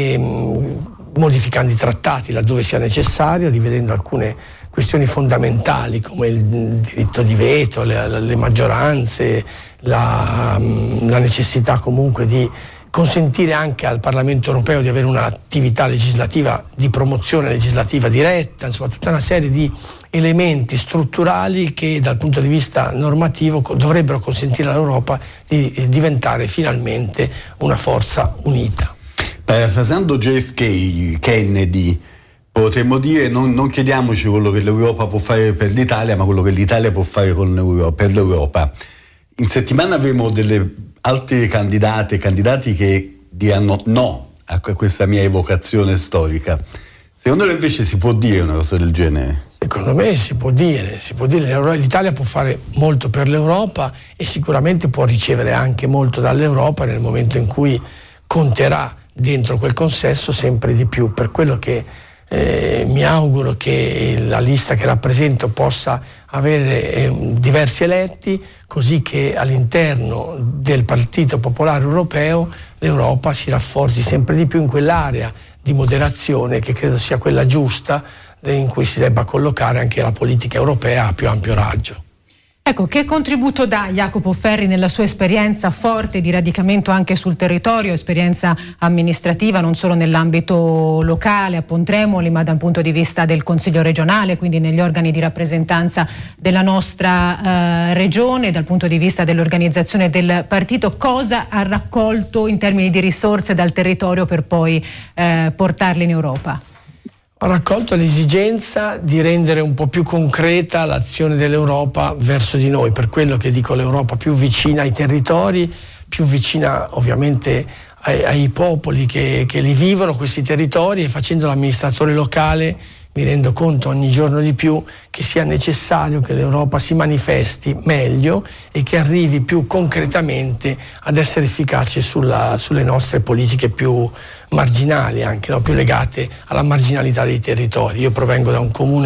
e modificando i trattati laddove sia necessario, rivedendo alcune questioni fondamentali come il diritto di veto, le, le maggioranze, la, la necessità comunque di consentire anche al Parlamento europeo di avere un'attività legislativa di promozione legislativa diretta, insomma tutta una serie di elementi strutturali che dal punto di vista normativo dovrebbero consentire all'Europa di diventare finalmente una forza unita. Parafrasando J F K, Kennedy, potremmo dire non, non chiediamoci quello che l'Europa può fare per l'Italia, ma quello che l'Italia può fare con l'Europa, per l'Europa. In settimana avremo delle altre candidate, candidati che diranno no a questa mia evocazione storica. Secondo lei invece si può dire una cosa del genere? Secondo me si può dire, si può dire, l'Italia può fare molto per l'Europa e sicuramente può ricevere anche molto dall'Europa nel momento in cui conterà dentro quel consesso sempre di più. Per quello che eh, mi auguro che la lista che rappresento possa avere eh, diversi eletti, così che all'interno del Partito Popolare Europeo l'Europa si rafforzi sempre di più in quell'area di moderazione che credo sia quella giusta in cui si debba collocare anche la politica europea a più ampio raggio. Ecco, che contributo dà Jacopo Ferri nella sua esperienza forte di radicamento anche sul territorio, esperienza amministrativa non solo nell'ambito locale a Pontremoli, ma da un punto di vista del Consiglio regionale, quindi negli organi di rappresentanza della nostra eh, regione, dal punto di vista dell'organizzazione del partito, cosa ha raccolto in termini di risorse dal territorio per poi eh, portarle in Europa? Ha raccolto l'esigenza di rendere un po' più concreta l'azione dell'Europa verso di noi, per quello che dico l'Europa più vicina ai territori, più vicina ovviamente ai, ai popoli che, che li vivono questi territori, e facendo l'amministratore locale mi rendo conto ogni giorno di più che sia necessario che l'Europa si manifesti meglio e che arrivi più concretamente ad essere efficace sulla, sulle nostre politiche più marginali, anche no? più legate alla marginalità dei territori. Io provengo da un comune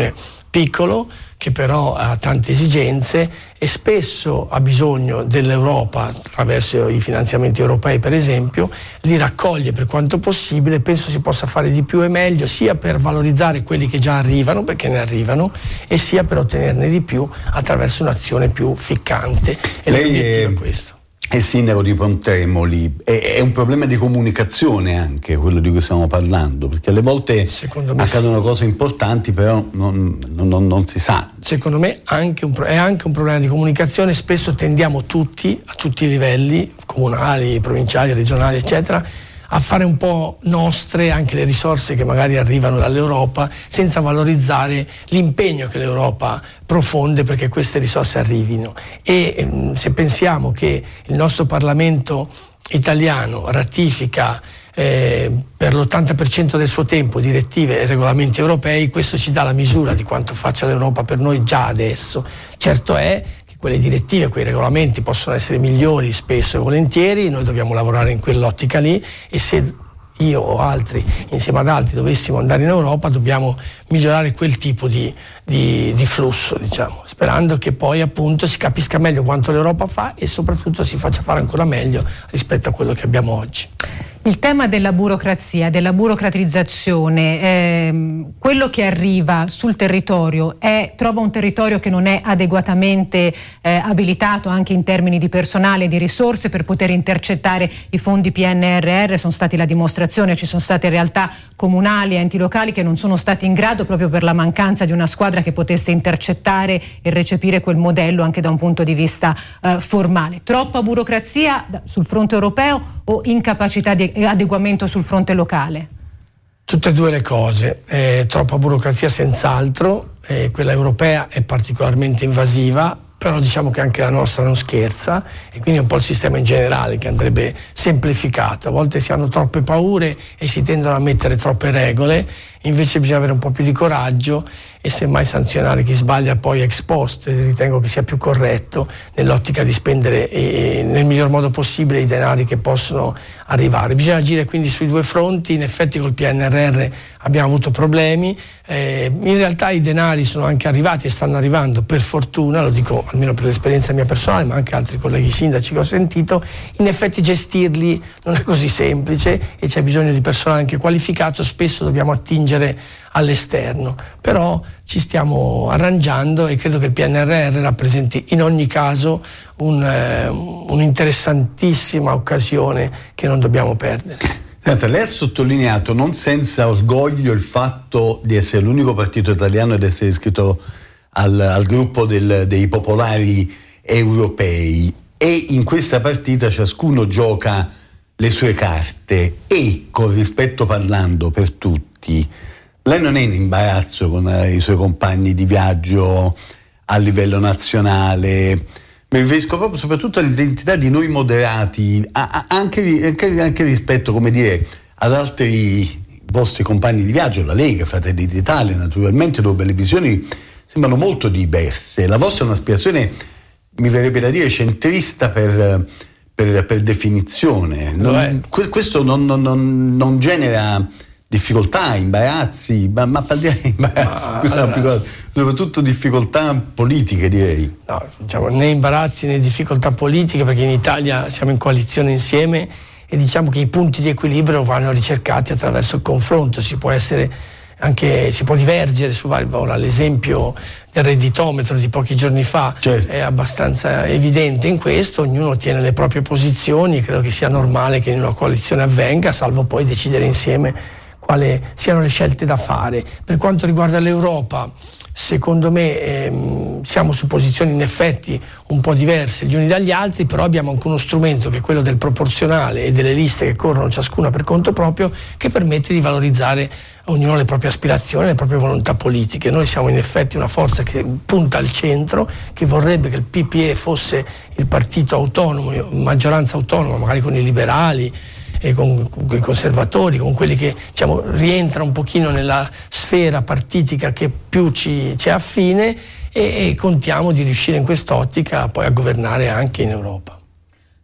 piccolo che però ha tante esigenze e spesso ha bisogno dell'Europa attraverso i finanziamenti europei, per esempio, li raccoglie per quanto possibile. Penso si possa fare di più e meglio, sia per valorizzare quelli che già arrivano, perché ne arrivano, e sia per ottenerne di più attraverso un'azione più ficcante. E Lei l'obiettivo è, è questo. È sindaco di Pontremoli, è, è un problema di comunicazione anche quello di cui stiamo parlando, perché alle volte accadono sì. cose importanti, però non, non, non si sa. Secondo me anche un, è anche un problema di comunicazione. Spesso tendiamo tutti, a tutti i livelli, comunali, provinciali, regionali, eccetera, a fare un po' nostre anche le risorse che magari arrivano dall'Europa, senza valorizzare l'impegno che l'Europa profonde perché queste risorse arrivino. E ehm, se pensiamo che il nostro Parlamento italiano ratifica eh, per l'ottanta per cento del suo tempo direttive e regolamenti europei, questo ci dà la misura di quanto faccia l'Europa per noi già adesso. Certo è quelle direttive, quei regolamenti possono essere migliori spesso e volentieri, noi dobbiamo lavorare in quell'ottica lì, e se io o altri insieme ad altri dovessimo andare in Europa dobbiamo migliorare quel tipo di, di, di flusso, diciamo, sperando che poi appunto si capisca meglio quanto l'Europa fa e soprattutto si faccia fare ancora meglio rispetto a quello che abbiamo oggi. Il tema della burocrazia, della burocratizzazione, ehm, quello che arriva sul territorio è, trova un territorio che non è adeguatamente eh, abilitato anche in termini di personale e di risorse per poter intercettare i fondi P N R R. Sono stati la dimostrazione, ci sono state realtà comunali e enti locali che non sono stati in grado, proprio per la mancanza di una squadra che potesse intercettare e recepire quel modello anche da un punto di vista eh, formale. Troppa burocrazia sul fronte europeo o incapacità di adeguamento sul fronte locale? Tutte e due le cose. Eh, troppa burocrazia senz'altro, eh, quella europea è particolarmente invasiva, però diciamo che anche la nostra non scherza, e quindi è un po' il sistema in generale che andrebbe semplificato. A volte si hanno troppe paure e si tendono a mettere troppe regole, invece bisogna avere un po' più di coraggio e semmai sanzionare chi sbaglia poi ex post. Ritengo che sia più corretto nell'ottica di spendere eh, nel miglior modo possibile i denari che possono arrivare. Bisogna agire quindi sui due fronti. In effetti col P N R R abbiamo avuto problemi, eh, in realtà i denari sono anche arrivati e stanno arrivando, per fortuna, lo dico almeno per l'esperienza mia personale, ma anche altri colleghi sindaci che ho sentito. In effetti gestirli non è così semplice e c'è bisogno di personale anche qualificato, spesso dobbiamo attingere all'esterno, però ci stiamo arrangiando e credo che il P N R R rappresenti in ogni caso un, eh, un'interessantissima occasione che non dobbiamo perdere. Senta, lei ha sottolineato non senza orgoglio il fatto di essere l'unico partito italiano ed essere iscritto al, al gruppo del, dei popolari europei, e in questa partita ciascuno gioca le sue carte e, con rispetto parlando per tutti, lei non è in imbarazzo con eh, i suoi compagni di viaggio a livello nazionale. Mi riferisco proprio soprattutto all'identità di noi moderati, a, a, anche, anche, anche rispetto, come dire, ad altri vostri compagni di viaggio, la Lega, Fratelli d'Italia, naturalmente, dove le visioni sembrano molto diverse. La vostra è un'aspirazione, mi verrebbe da dire, centrista per, per, per definizione. Non, questo non, non, non, non genera difficoltà, imbarazzi, ma, ma parliamo di imbarazzi, ma, allora, piccola, soprattutto difficoltà politiche, direi. No, diciamo, né imbarazzi né difficoltà politiche, perché in Italia siamo in coalizione insieme e diciamo che i punti di equilibrio vanno ricercati attraverso il confronto. Si può essere anche, si può divergere su vari. Ora, l'esempio del redditometro di pochi giorni fa, certo, è abbastanza evidente in questo. Ognuno tiene le proprie posizioni, credo che sia normale che in una coalizione avvenga, salvo poi decidere insieme quali siano le scelte da fare. Per quanto riguarda l'Europa, secondo me ehm, siamo su posizioni in effetti un po' diverse gli uni dagli altri, però abbiamo anche uno strumento che è quello del proporzionale e delle liste che corrono ciascuna per conto proprio, che permette di valorizzare ognuno le proprie aspirazioni, le proprie volontà politiche. Noi siamo in effetti una forza che punta al centro, che vorrebbe che il P P E fosse il partito autonomo, maggioranza autonoma, magari con i liberali e con, con i conservatori, con quelli che, diciamo, rientra un pochino nella sfera partitica che più ci, ci è affine, e, e contiamo di riuscire in quest'ottica poi a governare anche in Europa.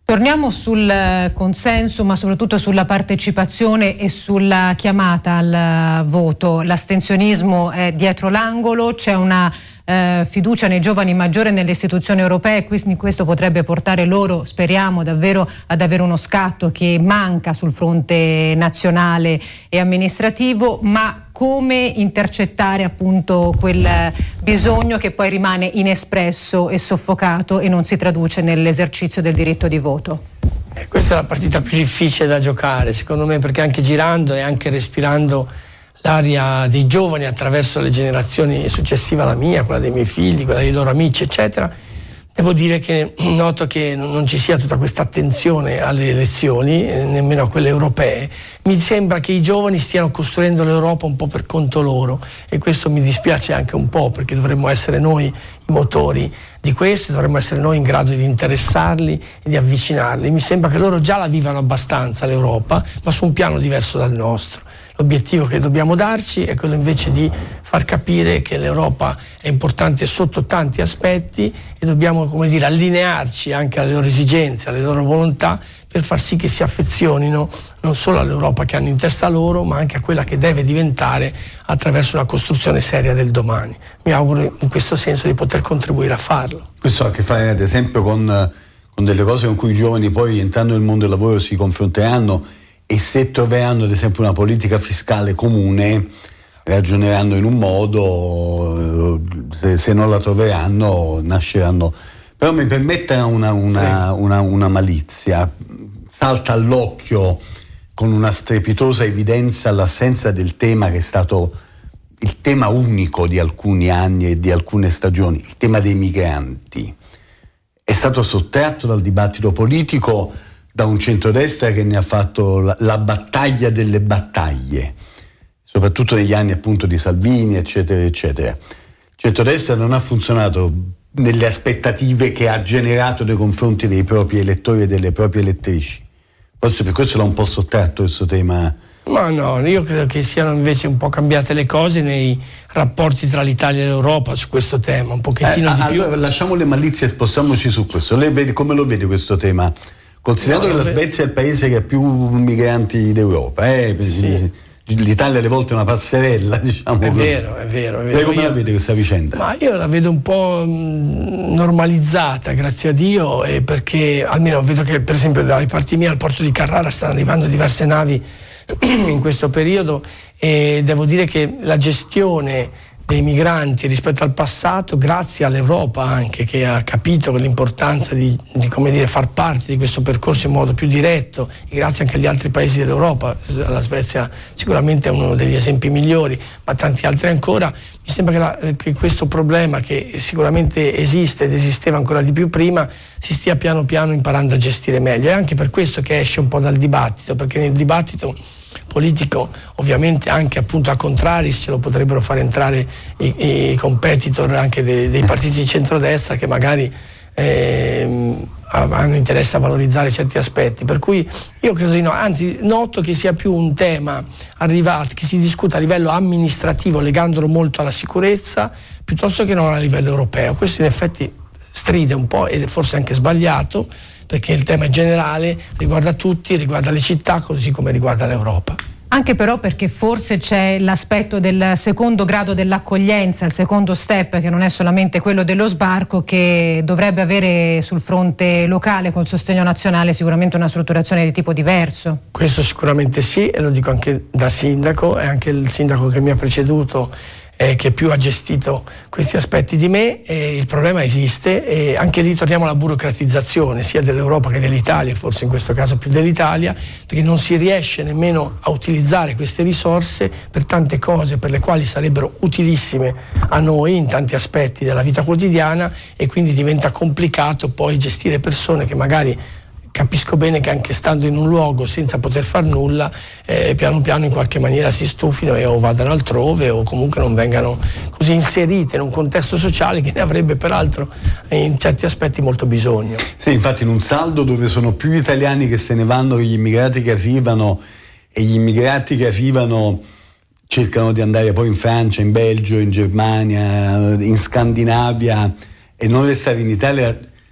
Torniamo sul consenso, ma soprattutto sulla partecipazione e sulla chiamata al voto. L'astensionismo è dietro l'angolo, c'è una eh, fiducia nei giovani maggiore nelle istituzioni europee, quindi questo potrebbe portare loro, speriamo davvero, ad avere uno scatto che manca sul fronte nazionale e amministrativo, ma come intercettare appunto quel bisogno che poi rimane inespresso e soffocato e non si traduce nell'esercizio del diritto di voto? Eh, questa è la partita più difficile da giocare, secondo me, perché anche girando e anche respirando l'aria dei giovani attraverso le generazioni successive alla mia, quella dei miei figli, quella dei loro amici, eccetera, devo dire che noto che non ci sia tutta questa attenzione alle elezioni, eh, nemmeno a quelle europee. Mi sembra che i giovani stiano costruendo l'Europa un po' per conto loro e questo mi dispiace anche un po', perché dovremmo essere noi i motori di questo, dovremmo essere noi in grado di interessarli e di avvicinarli. Mi sembra che loro già la vivano abbastanza l'Europa, ma su un piano diverso dal nostro. L'obiettivo che dobbiamo darci è quello invece di far capire che l'Europa è importante sotto tanti aspetti e dobbiamo, come dire, allinearci anche alle loro esigenze, alle loro volontà, per far sì che si affezionino non solo all'Europa che hanno in testa loro, ma anche a quella che deve diventare attraverso una costruzione seria del domani. Mi auguro in questo senso di poter contribuire a farlo. Questo ha a che fare ad esempio con, con delle cose con cui i giovani poi, entrando nel mondo del lavoro, si confronteranno, e se troveranno ad esempio una politica fiscale comune ragioneranno in un modo, se, se non la troveranno nasceranno. Però mi permetta una, una, una, una malizia, salta all'occhio con una strepitosa evidenza l'assenza del tema che è stato il tema unico di alcuni anni e di alcune stagioni, il tema dei migranti. È stato sottratto dal dibattito politico da un centrodestra che ne ha fatto la, la battaglia delle battaglie, soprattutto negli anni appunto di Salvini, eccetera, eccetera. Il centrodestra non ha funzionato nelle aspettative che ha generato nei confronti dei propri elettori e delle proprie elettrici. Forse per questo l'ha un po' sottratto questo tema. Ma no, io credo che siano invece un po' cambiate le cose nei rapporti tra l'Italia e l'Europa su questo tema, un pochettino eh, di allora, più. Lasciamo le malizie e spostiamoci su questo. Lei vede, come lo vede questo tema? Considerando no, che la Svezia è il paese che ha più migranti d'Europa, eh? Sì. L'Italia alle volte è una passerella, diciamo è così. Vero, è vero, è vero. Lei come io, la vede questa vicenda? Ma io la vedo un po' normalizzata, grazie a Dio, e perché almeno vedo che per esempio dalle parti mie al porto di Carrara stanno arrivando diverse navi in questo periodo e devo dire che la gestione dei migranti rispetto al passato, grazie all'Europa anche, che ha capito l'importanza di, di come dire, far parte di questo percorso in modo più diretto, e grazie anche agli altri paesi dell'Europa. La Svezia sicuramente è uno degli esempi migliori, ma tanti altri ancora. Mi sembra che, la, che questo problema, che sicuramente esiste ed esisteva ancora di più prima, si stia piano piano imparando a gestire meglio. È anche per questo che esce un po' dal dibattito, perché nel dibattito politico ovviamente anche appunto a contrari ce lo potrebbero far entrare i, i competitor anche dei, dei partiti di centrodestra che magari eh, hanno interesse a valorizzare certi aspetti, per cui io credo di no, anzi noto che sia più un tema arrivato, che si discuta a livello amministrativo legandolo molto alla sicurezza piuttosto che non a livello europeo. Questo in effetti stride un po' ed è forse anche sbagliato, perché il tema è generale, riguarda tutti, riguarda le città così come riguarda l'Europa. Anche però perché forse c'è l'aspetto del secondo grado dell'accoglienza, il secondo step, che non è solamente quello dello sbarco, che dovrebbe avere sul fronte locale col sostegno nazionale sicuramente una strutturazione di tipo diverso. Questo sicuramente sì, e lo dico anche da sindaco, e anche il sindaco che mi ha preceduto Eh, che più ha gestito questi aspetti di me, e il problema esiste e anche lì torniamo alla burocratizzazione sia dell'Europa che dell'Italia, forse in questo caso più dell'Italia, perché non si riesce nemmeno a utilizzare queste risorse per tante cose per le quali sarebbero utilissime a noi in tanti aspetti della vita quotidiana, e quindi diventa complicato poi gestire persone che magari, capisco bene che anche stando in un luogo senza poter far nulla, eh, piano piano in qualche maniera si stufino e o vadano altrove o comunque non vengano così inserite in un contesto sociale che ne avrebbe peraltro in certi aspetti molto bisogno. Sì, infatti in un saldo dove sono più italiani che se ne vanno che gli immigrati che arrivano, e gli immigrati che arrivano cercano di andare poi in Francia, in Belgio, in Germania, in Scandinavia e non restare in Italia,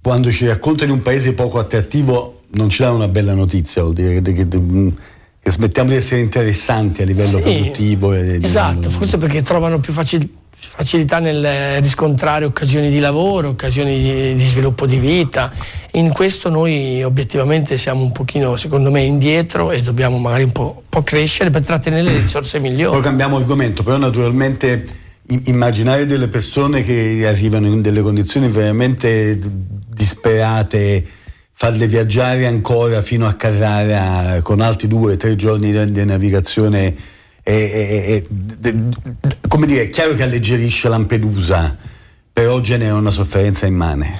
quando ci raccontano di un paese poco attrattivo non ci danno una bella notizia, vuol dire che, che, che smettiamo di essere interessanti a livello sì, produttivo. E esatto, livello... forse perché trovano più facil- facilità nel riscontrare occasioni di lavoro, occasioni di, di sviluppo di vita. In questo noi obiettivamente siamo un pochino, secondo me, indietro e dobbiamo magari un po', un po' crescere per trattenere le risorse migliori. Poi cambiamo argomento, però naturalmente immaginare delle persone che arrivano in delle condizioni veramente disperate, farle viaggiare ancora fino a Carrara con altri due o tre giorni di navigazione è, è, è, è, come dire, è chiaro che alleggerisce Lampedusa, però genera una sofferenza immane.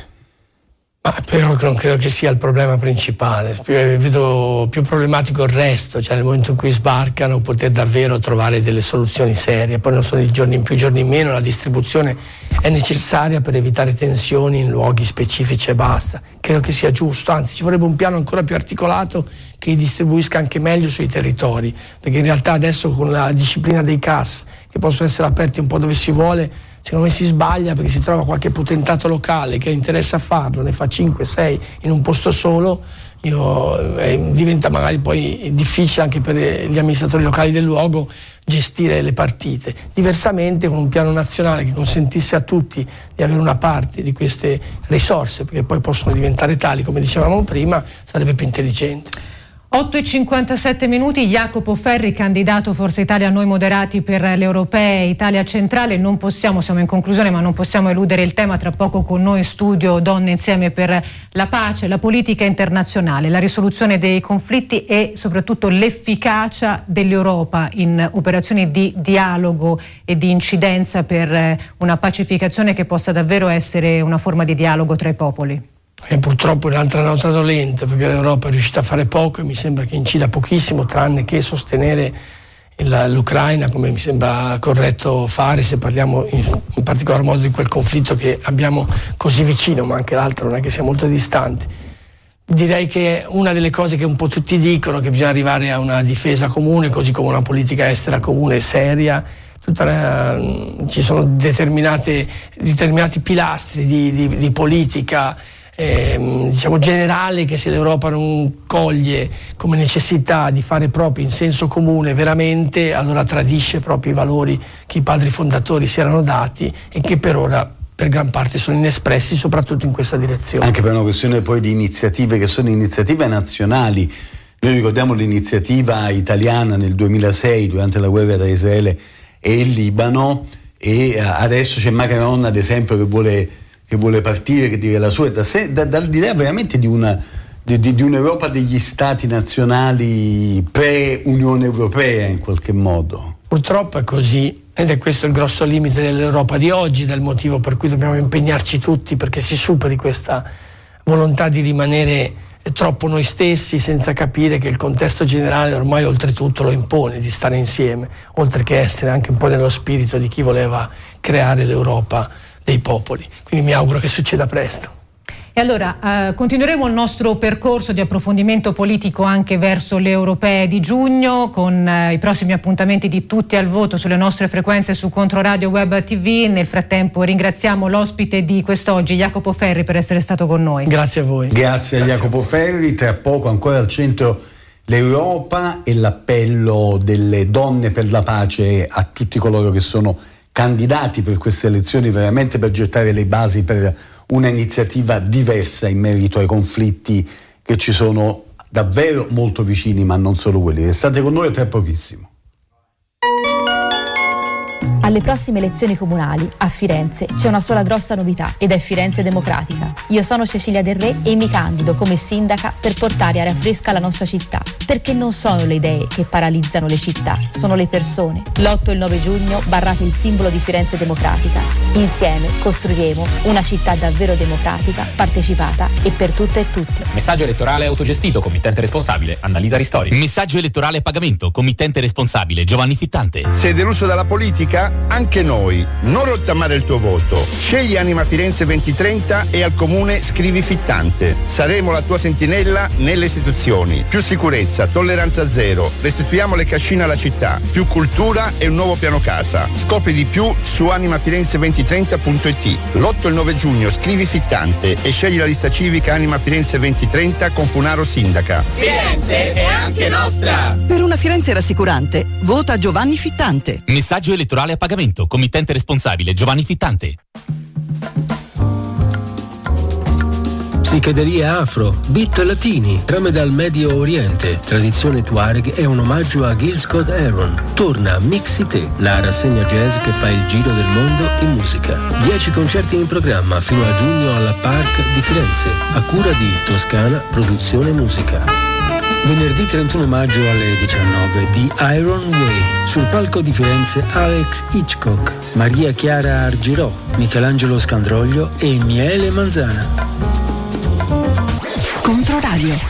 Ma però non credo che sia il problema principale, vedo più problematico il resto, cioè nel momento in cui sbarcano poter davvero trovare delle soluzioni serie. Poi non sono i giorni in più, i giorni in meno, la distribuzione è necessaria per evitare tensioni in luoghi specifici e basta. Credo che sia giusto, anzi ci vorrebbe un piano ancora più articolato che li distribuisca anche meglio sui territori, perché in realtà adesso con la disciplina dei C A S, che possono essere aperti un po' dove si vuole, secondo me si sbaglia perché si trova qualche potentato locale che interessa farlo, ne fa cinque sei in un posto solo, io, eh, diventa magari poi difficile anche per gli amministratori locali del luogo gestire le partite. Diversamente con un piano nazionale che consentisse a tutti di avere una parte di queste risorse, perché poi possono diventare tali, come dicevamo prima, sarebbe più intelligente. otto e cinquantasette minuti, Jacopo Ferri, candidato Forza Italia Noi Moderati per le europee Italia Centrale. Non possiamo, siamo in conclusione, ma non possiamo eludere il tema. Tra poco con noi in studio Donne Insieme per la Pace, la politica internazionale, la risoluzione dei conflitti e soprattutto l'efficacia dell'Europa in operazioni di dialogo e di incidenza per una pacificazione che possa davvero essere una forma di dialogo tra i popoli. E purtroppo è un'altra nota dolente, perché l'Europa è riuscita a fare poco e mi sembra che incida pochissimo, tranne che sostenere il, l'Ucraina, come mi sembra corretto fare se parliamo in, in particolar modo di quel conflitto che abbiamo così vicino, ma anche l'altro non è che sia molto distante. Direi che una delle cose che un po' tutti dicono, che bisogna arrivare a una difesa comune, così come una politica estera comune e seria. Tutta la, ci sono determinate, determinati pilastri di, di, di politica Eh, diciamo generale, che se l'Europa non coglie come necessità di fare proprio in senso comune veramente, allora tradisce proprio i valori che i padri fondatori si erano dati e che per ora per gran parte sono inespressi, soprattutto in questa direzione. Anche per una questione poi di iniziative che sono iniziative nazionali. Noi ricordiamo l'iniziativa italiana nel duemilasei durante la guerra tra Israele e il Libano, e adesso c'è Macron ad esempio che vuole che vuole partire, che dire la sua, da sé, da, dall'idea veramente di, una, di, di, di un'Europa degli stati nazionali pre-Unione Europea in qualche modo. Purtroppo è così, ed è questo il grosso limite dell'Europa di oggi, del motivo per cui dobbiamo impegnarci tutti perché si superi questa volontà di rimanere troppo noi stessi, senza capire che il contesto generale ormai oltretutto lo impone di stare insieme, oltre che essere anche un po' nello spirito di chi voleva creare l'Europa dei popoli. Quindi mi auguro che succeda presto. E allora eh, continueremo il nostro percorso di approfondimento politico anche verso le europee di giugno, con eh, i prossimi appuntamenti di Tutti al Voto sulle nostre frequenze su Controradio Web T V. Nel frattempo ringraziamo l'ospite di quest'oggi, Jacopo Ferri, per essere stato con noi. Grazie a voi. Grazie, Grazie a Jacopo Ferri. Tra poco ancora al centro l'Europa e l'appello delle donne per la pace a tutti coloro che sono candidati per queste elezioni, veramente per gettare le basi per una iniziativa diversa in merito ai conflitti che ci sono davvero molto vicini, ma non solo quelli. Restate con noi tra pochissimo. Alle prossime elezioni comunali a Firenze c'è una sola grossa novità ed è Firenze Democratica. Io sono Cecilia Del Re e mi candido come sindaca per portare aria fresca alla nostra città, perché non sono le idee che paralizzano le città, sono le persone. L'otto e il nove giugno barrate il simbolo di Firenze Democratica. Insieme costruiremo una città davvero democratica, partecipata e per tutte e tutti. Messaggio elettorale autogestito, committente responsabile Annalisa Ristori. Messaggio elettorale a pagamento, committente responsabile Giovanni Fittante. Sei deluso dalla politica? Anche noi. Non rottamare il tuo voto. Scegli Anima Firenze duemilatrenta e al comune scrivi Fittante. Saremo la tua sentinella nelle istituzioni. Più sicurezza, accoglienza, tolleranza zero. Restituiamo le cascine alla città. Più cultura e un nuovo piano casa. Scopri di più su animafirenze duemilatrenta punto it. L'otto e il nove giugno scrivi Fittante e scegli la lista civica Anima Firenze duemilatrenta con Funaro sindaca. Firenze è anche nostra! Per una Firenze rassicurante, vota Giovanni Fittante. Messaggio elettorale a pagamento. Committente responsabile Giovanni Fittante. Psichedelia afro, beat latini, trame dal Medio Oriente, tradizione Tuareg e un omaggio a Gil Scott Heron. Torna Mixite, la rassegna jazz che fa il giro del mondo in musica. Dieci concerti in programma fino a giugno alla Park di Firenze, a cura di Toscana Produzione Musica. Venerdì trentuno maggio alle diciannove di Iron Way. Sul palco di Firenze Alex Hitchcock, Maria Chiara Argirò, Michelangelo Scandroglio e Miele Manzana. Controradio.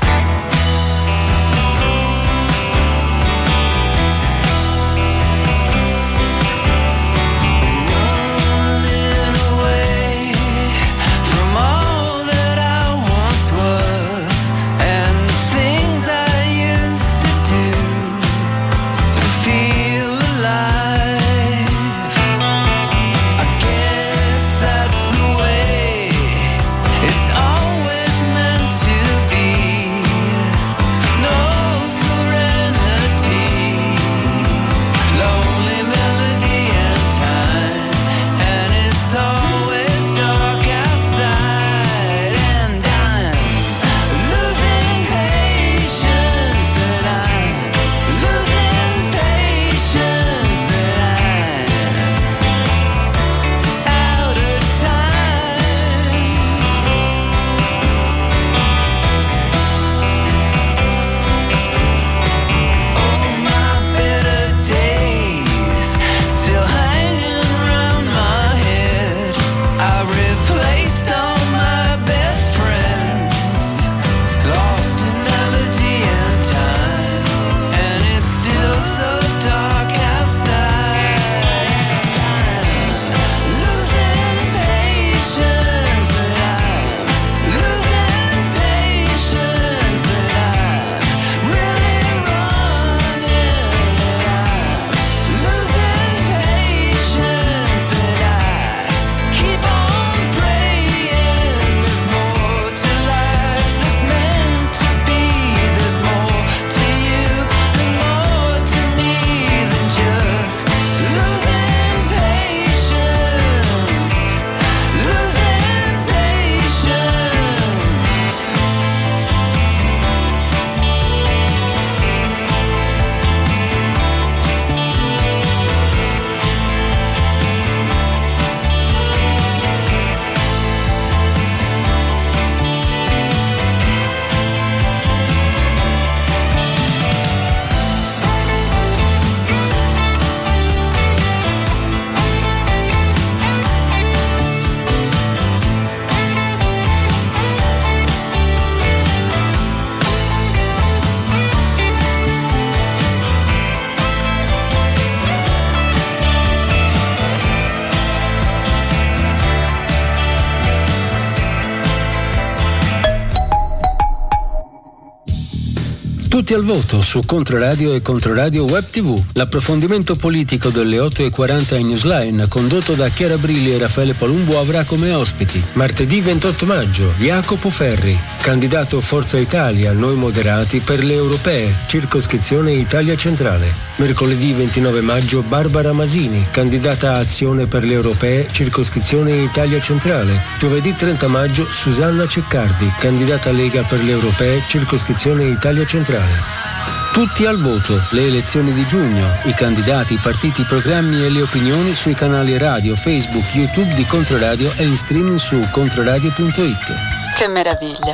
Tutti al voto su Controradio e Controradio Web tivù. L'approfondimento politico delle otto e quaranta in Newsline, condotto da Chiara Brilli e Raffaele Palumbo, avrà come ospiti martedì ventotto maggio Jacopo Ferri, candidato Forza Italia, Noi Moderati per le europee, circoscrizione Italia Centrale. Mercoledì ventinove maggio Barbara Masini, candidata a Azione per le europee, circoscrizione Italia Centrale. Giovedì trenta maggio Susanna Ceccardi, candidata Lega per le europee, circoscrizione Italia Centrale. Tutti al voto, le elezioni di giugno, i candidati, i partiti, i programmi e le opinioni sui canali radio, Facebook, YouTube di Controradio e in streaming su controradio punto it. Che meraviglia.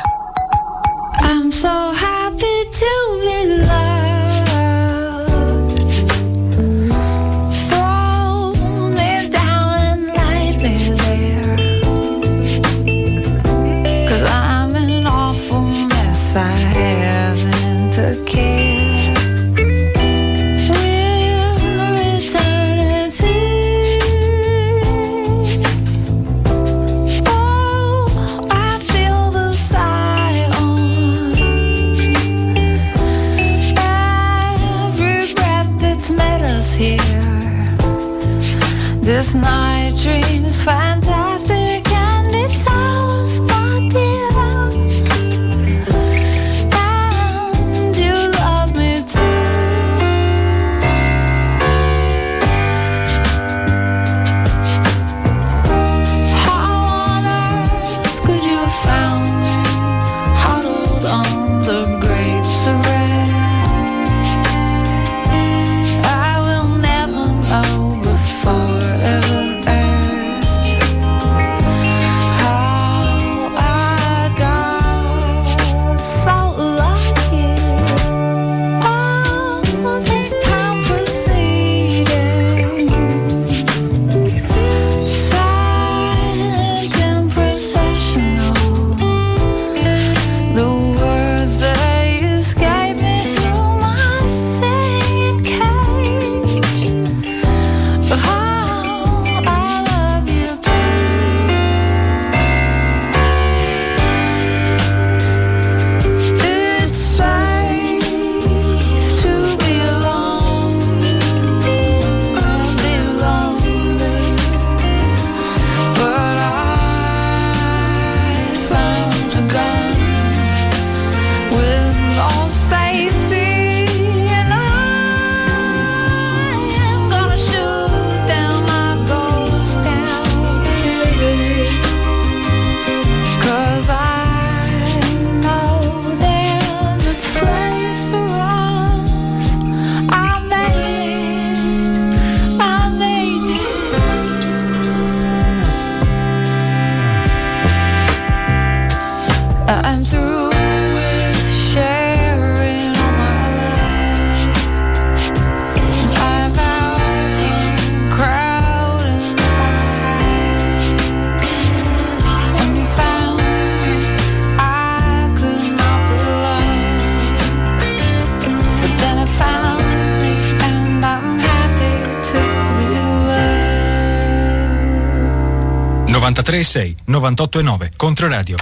I'm so happy to be loved. Throw me down and light me there. 'Cause I'm an awful mess. I haven't a care. Side This night dream is fantastic and it's ours, my dear. And you love me too. How on earth could you have found me huddled on the great surrey? I will never know before. And through it, sharing all my life, I've out crowd in my eyes. When you found me, I could not believe, but then I found me, and I'm happy to be loved. novantatré e sei, novantotto e nove, Controradio.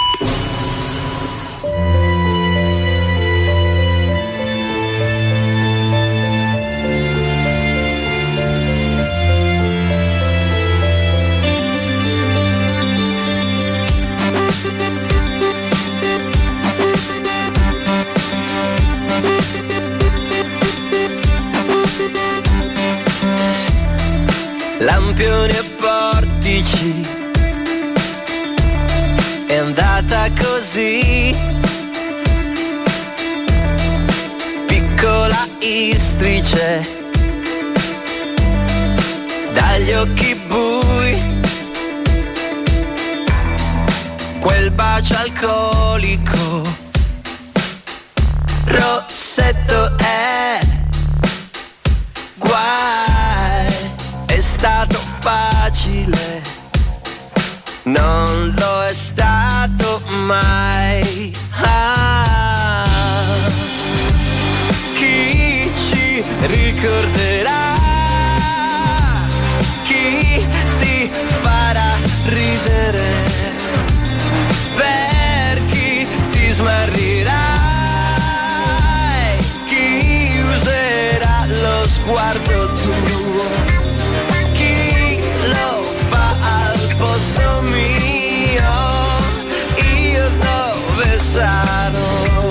Lampioni e portici, è andata così. Piccola istrice, dagli occhi bui, quel bacio alcolico, rossetto è guai. È stato facile, non lo è stato mai. Ah, chi ci ricorderà? Chi ti farà ridere? Per chi ti smarrirai? Chi userà lo sguardo tuo? Posto mio, io dove sarò?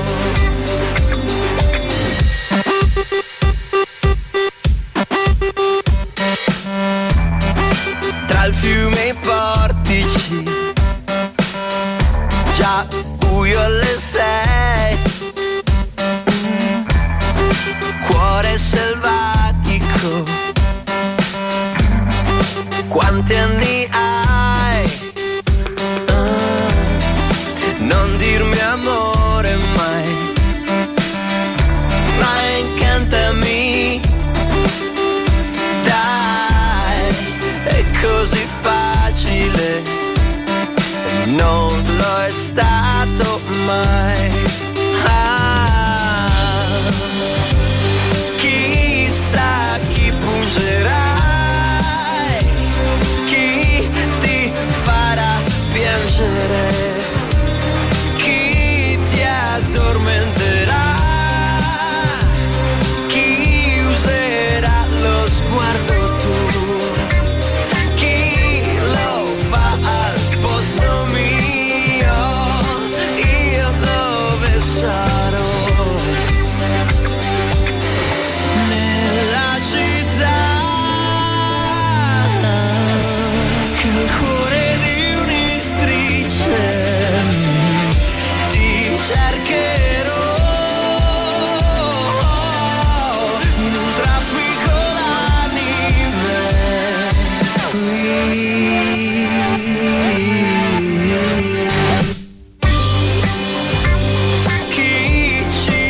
Tra il fiume e i portici, già buio alle sei, cuore selvatico,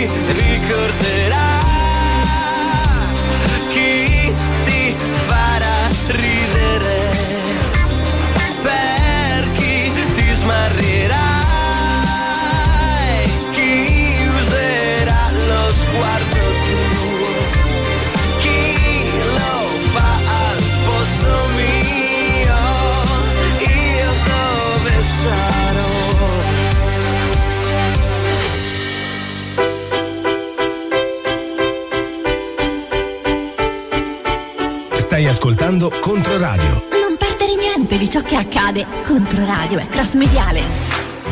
ricorderà, chi ti farà ridere, per chi ti smarrirà, chi userà lo sguardo tuo, chi lo fa al posto mio, io dove sarò. Stai ascoltando Controradio. Non perdere niente di ciò che accade. Controradio è cross mediale.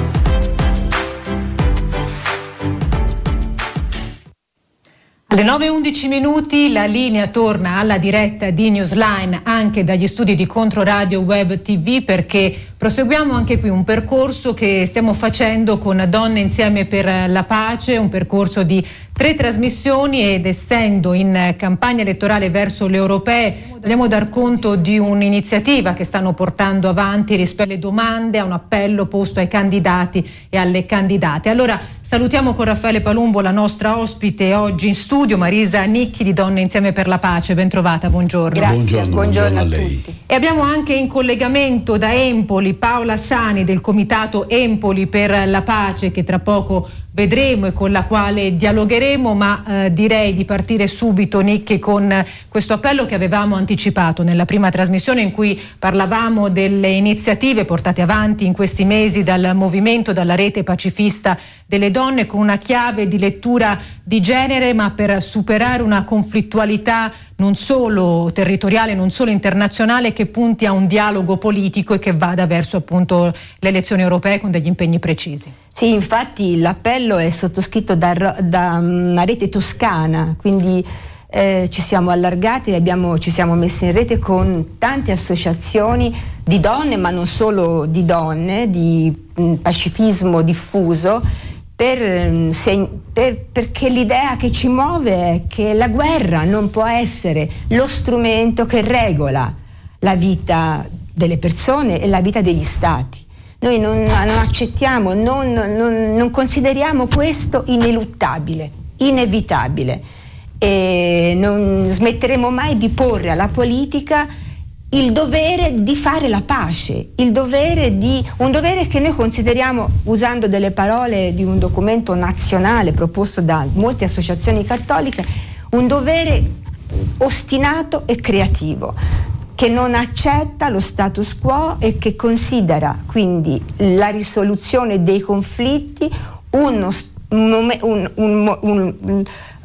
Alle nove e undici minuti la linea torna alla diretta di Newsline anche dagli studi di Controradio Web T V, perché proseguiamo anche qui un percorso che stiamo facendo con Donne Insieme per la Pace, un percorso di tre trasmissioni, ed essendo in campagna elettorale verso le europee vogliamo dar conto di un'iniziativa che stanno portando avanti rispetto alle domande, a un appello posto ai candidati e alle candidate. Allora salutiamo con Raffaele Palumbo la nostra ospite oggi in studio, Marisa Nicchi di Donne Insieme per la Pace. Ben trovata, buongiorno. Grazie, buongiorno, buongiorno, buongiorno a a lei. tutti. E abbiamo anche in collegamento da Empoli Paola Sani del Comitato Empoli per la Pace, che tra poco vedremo e con la quale dialogheremo, ma eh, direi di partire subito, Nicchi, con eh, questo appello che avevamo anticipato nella prima trasmissione, in cui parlavamo delle iniziative portate avanti in questi mesi dal movimento, dalla rete pacifista delle donne, con una chiave di lettura di genere, ma per superare una conflittualità non solo territoriale, non solo internazionale, che punti a un dialogo politico e che vada verso appunto le elezioni europee con degli impegni precisi. Sì, infatti l'appello è sottoscritto da, da una rete toscana, quindi eh, ci siamo allargati e abbiamo, ci siamo messi in rete con tante associazioni di donne, ma non solo di donne, di mh, pacifismo diffuso, per, se, per, perché l'idea che ci muove è che la guerra non può essere lo strumento che regola la vita delle persone e la vita degli stati. Noi non, non accettiamo, non, non, non consideriamo questo ineluttabile, inevitabile, e non smetteremo mai di porre alla politica il dovere di fare la pace, il dovere di, un dovere che noi consideriamo, usando delle parole di un documento nazionale proposto da molte associazioni cattoliche, un dovere ostinato e creativo, che non accetta lo status quo e che considera quindi la risoluzione dei conflitti uno, un, un, un, un,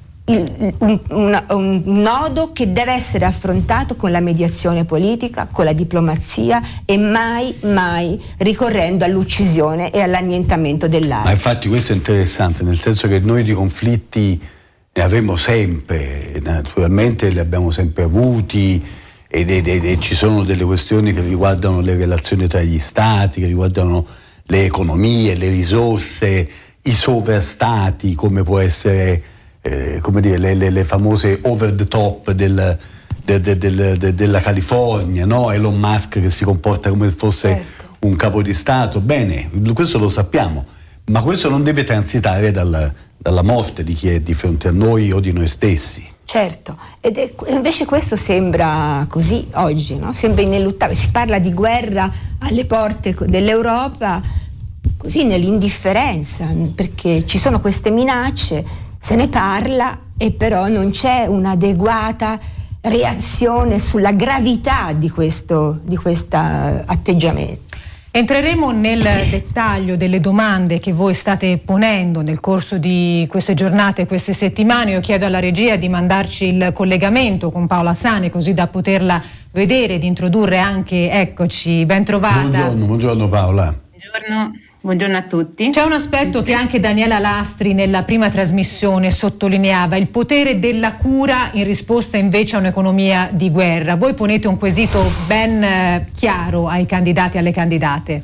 il, un, un, un nodo che deve essere affrontato con la mediazione politica, con la diplomazia e mai, mai ricorrendo all'uccisione e all'annientamento dell'area. Ma infatti questo è interessante, nel senso che noi di conflitti ne avremo sempre, naturalmente li abbiamo sempre avuti, ed, ed, ed, e ci sono delle questioni che riguardano le relazioni tra gli stati, che riguardano le economie, le risorse, i sovrastati, come può essere eh, come dire, le, le, le famose over the top del, del, del, del, del, della California, no? Elon Musk che si comporta come se fosse certo. un capo di Stato. Bene, questo lo sappiamo, ma questo non deve transitare dal, dalla morte di chi è di fronte a noi o di noi stessi. Certo, ed è, invece questo sembra così oggi, no? Sembra ineluttabile. Si parla di guerra alle porte dell'Europa così nell'indifferenza, perché ci sono queste minacce, se ne parla e però non c'è un'adeguata reazione sulla gravità di questo di questo atteggiamento. Entreremo nel dettaglio delle domande che voi state ponendo nel corso di queste giornate e queste settimane. Io chiedo alla regia di mandarci il collegamento con Paola Sani, così da poterla vedere, di introdurre anche, eccoci, ben trovata. Buongiorno, buongiorno Paola. Buongiorno. Buongiorno a tutti. C'è un aspetto che anche Daniela Lastri nella prima trasmissione sottolineava, il potere della cura in risposta invece a un'economia di guerra. Voi ponete un quesito ben eh, chiaro ai candidati e alle candidate.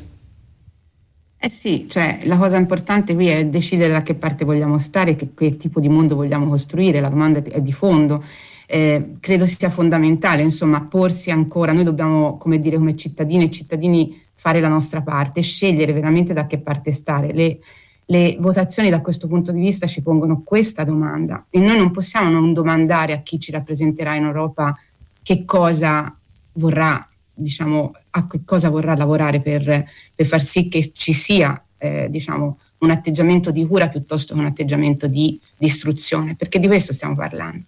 Eh sì, cioè la cosa importante qui è decidere da che parte vogliamo stare, che, che tipo di mondo vogliamo costruire, la domanda è di fondo. Eh, credo sia fondamentale, insomma, porsi ancora, noi dobbiamo, come dire, come cittadine e cittadini fare la nostra parte, scegliere veramente da che parte stare. Le, le votazioni da questo punto di vista ci pongono questa domanda e noi non possiamo non domandare a chi ci rappresenterà in Europa che cosa vorrà, diciamo, a che cosa vorrà lavorare per, per far sì che ci sia, eh, diciamo, un atteggiamento di cura piuttosto che un atteggiamento di distruzione, perché di questo stiamo parlando.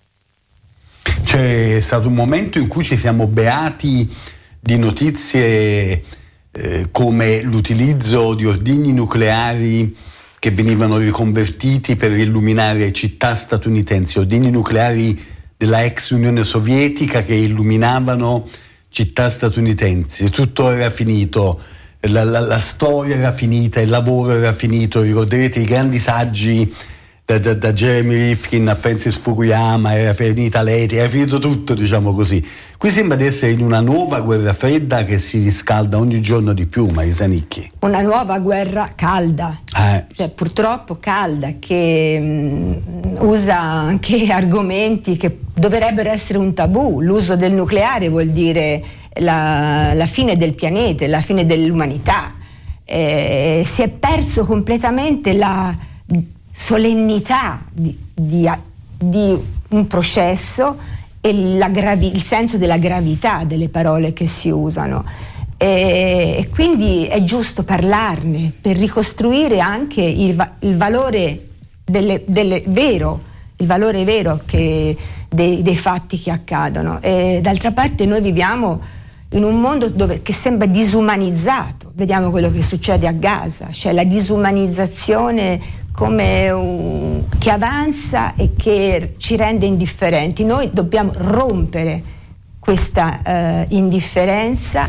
C'è stato un momento in cui ci siamo beati di notizie eh, come l'utilizzo di ordigni nucleari che venivano riconvertiti per illuminare città statunitensi, ordigni nucleari della ex Unione Sovietica che illuminavano città statunitensi. Tutto era finito, la, la, la storia era finita, il lavoro era finito. Ricorderete i grandi saggi da, da, da Jeremy Rifkin a Francis Fukuyama, era finita l'etica, era finito tutto, diciamo così. Qui sembra di essere in una nuova guerra fredda che si riscalda ogni giorno di più, Marisa Nicchi. Una nuova guerra calda, eh. cioè purtroppo calda, che mh, usa anche argomenti che dovrebbero essere un tabù. L'uso del nucleare vuol dire la, la fine del pianeta, la fine dell'umanità. Eh, si è perso completamente la solennità di, di, di un processo e la gravi, il senso della gravità delle parole che si usano, e, e quindi è giusto parlarne per ricostruire anche il, il valore delle, delle, vero, il valore vero che, dei, dei fatti che accadono. E d'altra parte noi viviamo in un mondo dove, che sembra disumanizzato. Vediamo quello che succede a Gaza, cioè la disumanizzazione come un, che avanza e che ci rende indifferenti. Noi dobbiamo rompere questa eh, indifferenza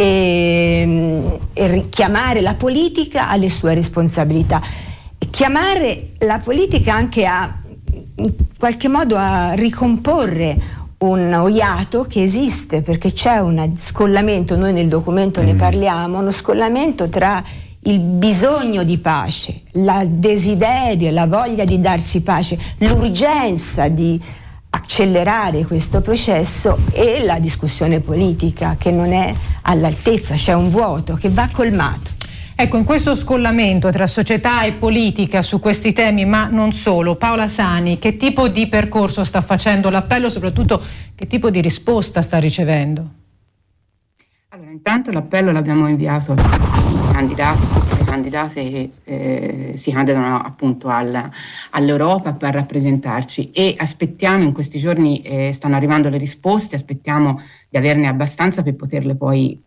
e, e richiamare la politica alle sue responsabilità, e chiamare la politica anche a, in qualche modo, a ricomporre un iato che esiste, perché c'è un scollamento, noi nel documento mm. ne parliamo, uno scollamento tra il bisogno di pace, la desiderio, la voglia di darsi pace, l'urgenza di accelerare questo processo e la discussione politica che non è all'altezza, c'è un vuoto che va colmato. Ecco, in questo scollamento tra società e politica su questi temi, ma non solo, Paola Sani, che tipo di percorso sta facendo l'appello, soprattutto che tipo di risposta sta ricevendo? Allora, intanto l'appello l'abbiamo inviato ai candidati, le candidate che eh, si candidano appunto al, all'Europa per rappresentarci, e aspettiamo, in questi giorni eh, stanno arrivando le risposte, aspettiamo di averne abbastanza per poterle poi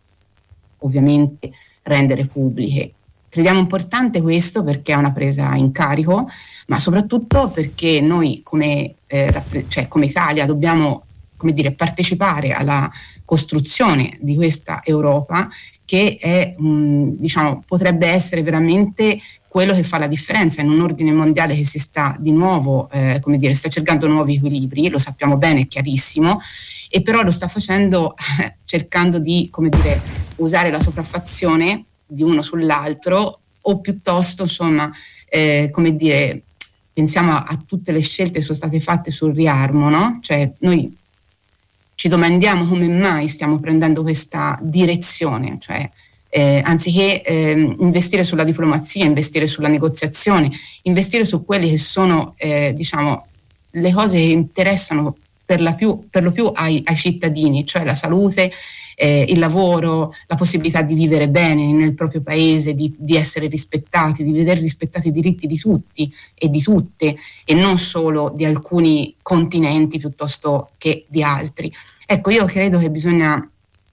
ovviamente rendere pubbliche. Crediamo importante questo perché è una presa in carico, ma soprattutto perché noi come, eh, rappre- cioè come Italia dobbiamo, come dire, partecipare alla costruzione di questa Europa che è, mh, diciamo, potrebbe essere veramente quello che fa la differenza in un ordine mondiale che si sta di nuovo, eh, come dire, sta cercando nuovi equilibri, lo sappiamo bene, è chiarissimo, e però lo sta facendo eh, cercando di, come dire, usare la sopraffazione di uno sull'altro, o piuttosto, insomma, eh, come dire, pensiamo a, a tutte le scelte che sono state fatte sul riarmo, no? Cioè noi ci domandiamo come mai stiamo prendendo questa direzione, cioè eh, anziché eh, investire sulla diplomazia, investire sulla negoziazione, investire su quelle che sono eh, diciamo le cose che interessano per, la più, per lo più ai, ai cittadini, cioè la salute, eh, il lavoro, la possibilità di vivere bene nel proprio paese, di, di essere rispettati, di vedere rispettati i diritti di tutti e di tutte, e non solo di alcuni continenti piuttosto che di altri. Ecco, io credo che bisogna,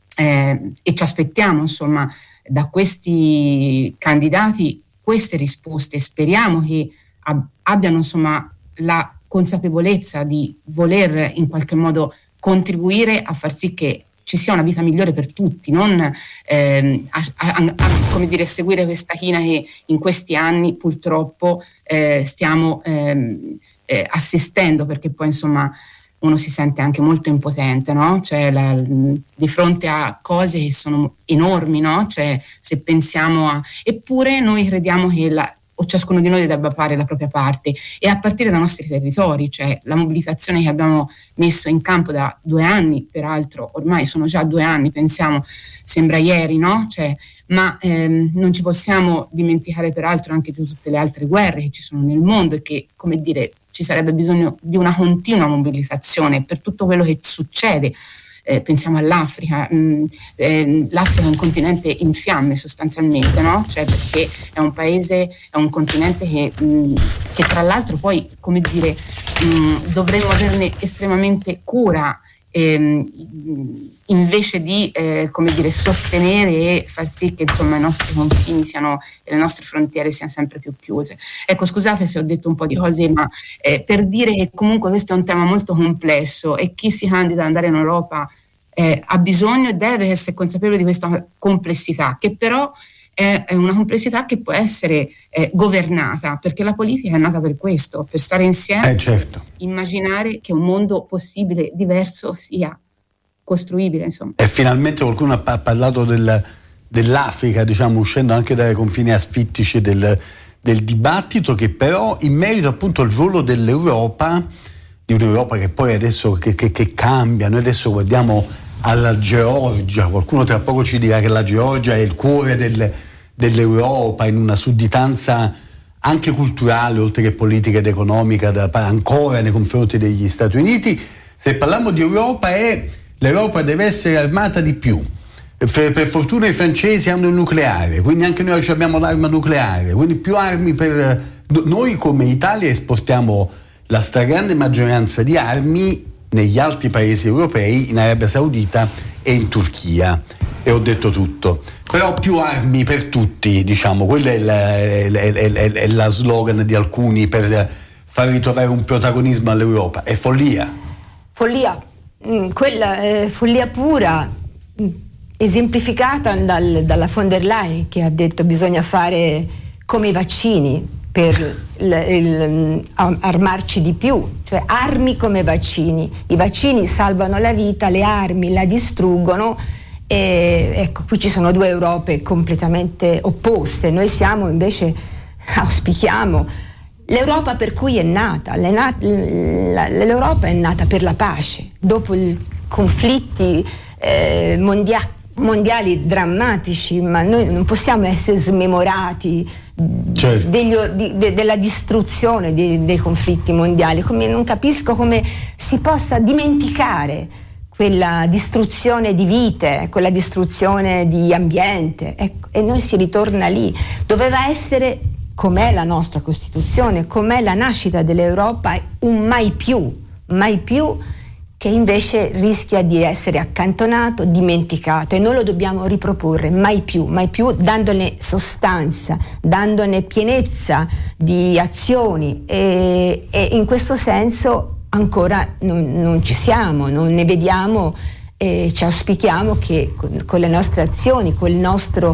eh, e ci aspettiamo insomma da questi candidati queste risposte, speriamo che ab- abbiano insomma la consapevolezza di voler in qualche modo contribuire a far sì che ci sia una vita migliore per tutti, non ehm, a, a, a, come dire, seguire questa china che in questi anni purtroppo eh, stiamo ehm, eh, assistendo, perché poi insomma uno si sente anche molto impotente, no? Cioè la, di fronte a cose che sono enormi, no? Cioè se pensiamo a... Eppure noi crediamo che la, o ciascuno di noi debba fare la propria parte, e a partire dai nostri territori, cioè la mobilitazione che abbiamo messo in campo da due anni, peraltro ormai sono già due anni, pensiamo, sembra ieri, no? Cioè, ma ehm, non ci possiamo dimenticare peraltro anche di tutte le altre guerre che ci sono nel mondo e che, come dire, ci sarebbe bisogno di una continua mobilitazione per tutto quello che succede. Eh, pensiamo all'Africa, mh, eh, l'Africa è un continente in fiamme sostanzialmente, no? Cioè, perché è un paese, è un continente che, mh, che tra l'altro poi, come dire, mh, dovremmo averne estremamente cura, ehm, invece di eh, come dire, sostenere e far sì che insomma i nostri confini siano, e le nostre frontiere siano sempre più chiuse. Ecco, scusate se ho detto un po' di cose, ma eh, per dire che comunque questo è un tema molto complesso e chi si candida ad andare in Europa eh, ha bisogno e deve essere consapevole di questa complessità, che però è, è una complessità che può essere eh, governata, perché la politica è nata per questo, per stare insieme, eh, certo. immaginare che un mondo possibile, diverso, sia costruibile, insomma. E finalmente qualcuno ha parlato del, dell'Africa, diciamo, uscendo anche dai confini asfittici del, del dibattito, che però in merito appunto al ruolo dell'Europa, di un'Europa che poi adesso che, che, che cambia, noi adesso guardiamo alla Georgia, qualcuno tra poco ci dirà che la Georgia è il cuore del, dell'Europa, in una sudditanza anche culturale oltre che politica ed economica da, ancora nei confronti degli Stati Uniti. Se parliamo di Europa, è l'Europa deve essere armata di più. Per, per fortuna i francesi hanno il nucleare, quindi anche noi abbiamo l'arma nucleare, quindi più armi per noi. Come Italia esportiamo la stragrande maggioranza di armi negli altri paesi europei, in Arabia Saudita e in Turchia, e ho detto tutto. Però più armi per tutti, diciamo, quella è la, è, è, è, è la slogan di alcuni per far ritrovare un protagonismo all'Europa. È follia. Follia, mm, quella è follia pura, mm, esemplificata dal, dalla von der Leyen, che ha detto bisogna fare come i vaccini per il, il, armarci di più, cioè armi come vaccini. I vaccini salvano la vita, le armi la distruggono. E ecco, qui ci sono due Europe completamente opposte. Noi siamo invece, auspichiamo, l'Europa per cui è nata. L'Europa è nata per la pace, dopo i conflitti eh, mondiali mondiali drammatici, ma noi non possiamo essere smemorati, certo, degli, di, de, della distruzione di, dei conflitti mondiali. Come, non capisco come si possa dimenticare quella distruzione di vite, quella distruzione di ambiente, ecco, e noi si ritorna lì. Doveva essere, com'è la nostra Costituzione, com'è la nascita dell'Europa, un mai più, mai più, che invece rischia di essere accantonato, dimenticato, e noi lo dobbiamo riproporre mai più, mai più, dandone sostanza, dandone pienezza di azioni, e, e in questo senso ancora non, non ci siamo, non ne vediamo, e ci auspichiamo che con, con le nostre azioni, col nostro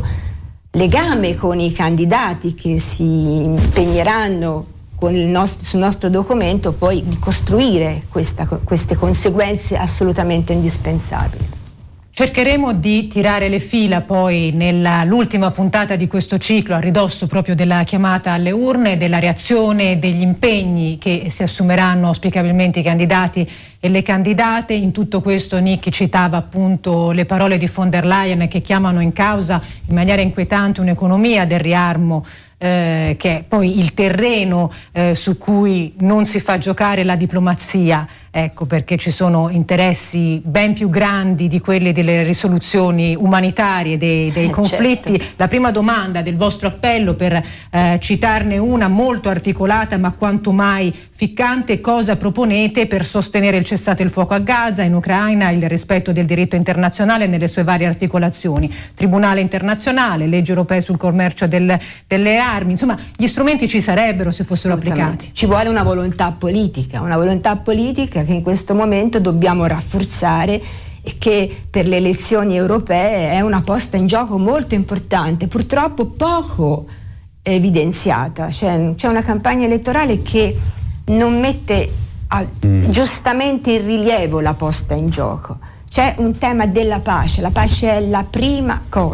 legame con i candidati che si impegneranno con il nostro, sul nostro documento, poi di costruire questa, queste conseguenze assolutamente indispensabili. Cercheremo di tirare le fila poi nell'ultima puntata di questo ciclo, a ridosso proprio della chiamata alle urne, della reazione, degli impegni che si assumeranno auspicabilmente i candidati e le candidate. In tutto questo Nick citava appunto le parole di von der Leyen, che chiamano in causa in maniera inquietante un'economia del riarmo, Eh, che è poi il terreno eh, su cui non si fa giocare la diplomazia, ecco, perché ci sono interessi ben più grandi di quelli delle risoluzioni umanitarie dei, dei conflitti. Certo. La prima domanda del vostro appello, per eh, citarne una molto articolata ma quanto mai ficcante: cosa proponete per sostenere il cessate il fuoco a Gaza, in Ucraina, il rispetto del diritto internazionale nelle sue varie articolazioni, Tribunale internazionale, legge europee sul commercio del, delle armi, insomma gli strumenti ci sarebbero se fossero applicati. Ci vuole una volontà politica, una volontà politica che in questo momento dobbiamo rafforzare, e che per le elezioni europee è una posta in gioco molto importante, purtroppo poco evidenziata. C'è, c'è una campagna elettorale che non mette a, giustamente in rilievo la posta in gioco. C'è un tema della pace, la pace è la prima cosa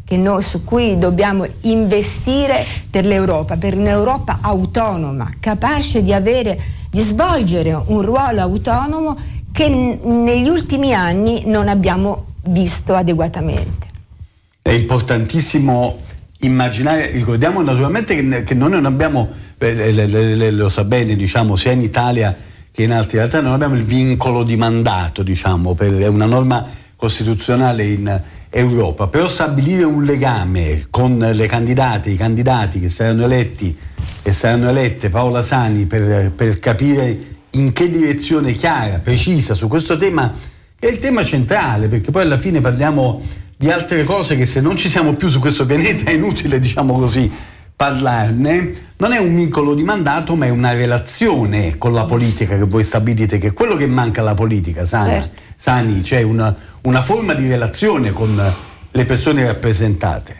che noi, su cui dobbiamo investire per l'Europa, per un'Europa autonoma, capace di avere, di svolgere un ruolo autonomo che n- negli ultimi anni non abbiamo visto adeguatamente. È importantissimo immaginare, ricordiamo naturalmente che, che noi non abbiamo, eh, le, le, le, lo sa bene, diciamo, sia in Italia che in altre realtà non abbiamo il vincolo di mandato, diciamo, per, è una norma costituzionale in Europa, però stabilire un legame con le candidate, i candidati che saranno eletti e saranno elette, Paola Sani, per, per capire in che direzione chiara, precisa su questo tema, che è il tema centrale, perché poi alla fine parliamo di altre cose che se non ci siamo più su questo pianeta è inutile, diciamo così, parlarne. Non è un vincolo di mandato, ma è una relazione con la politica che voi stabilite, che è quello che manca alla politica, Sani, Certo. Sani, cioè una, una forma di relazione con le persone rappresentate.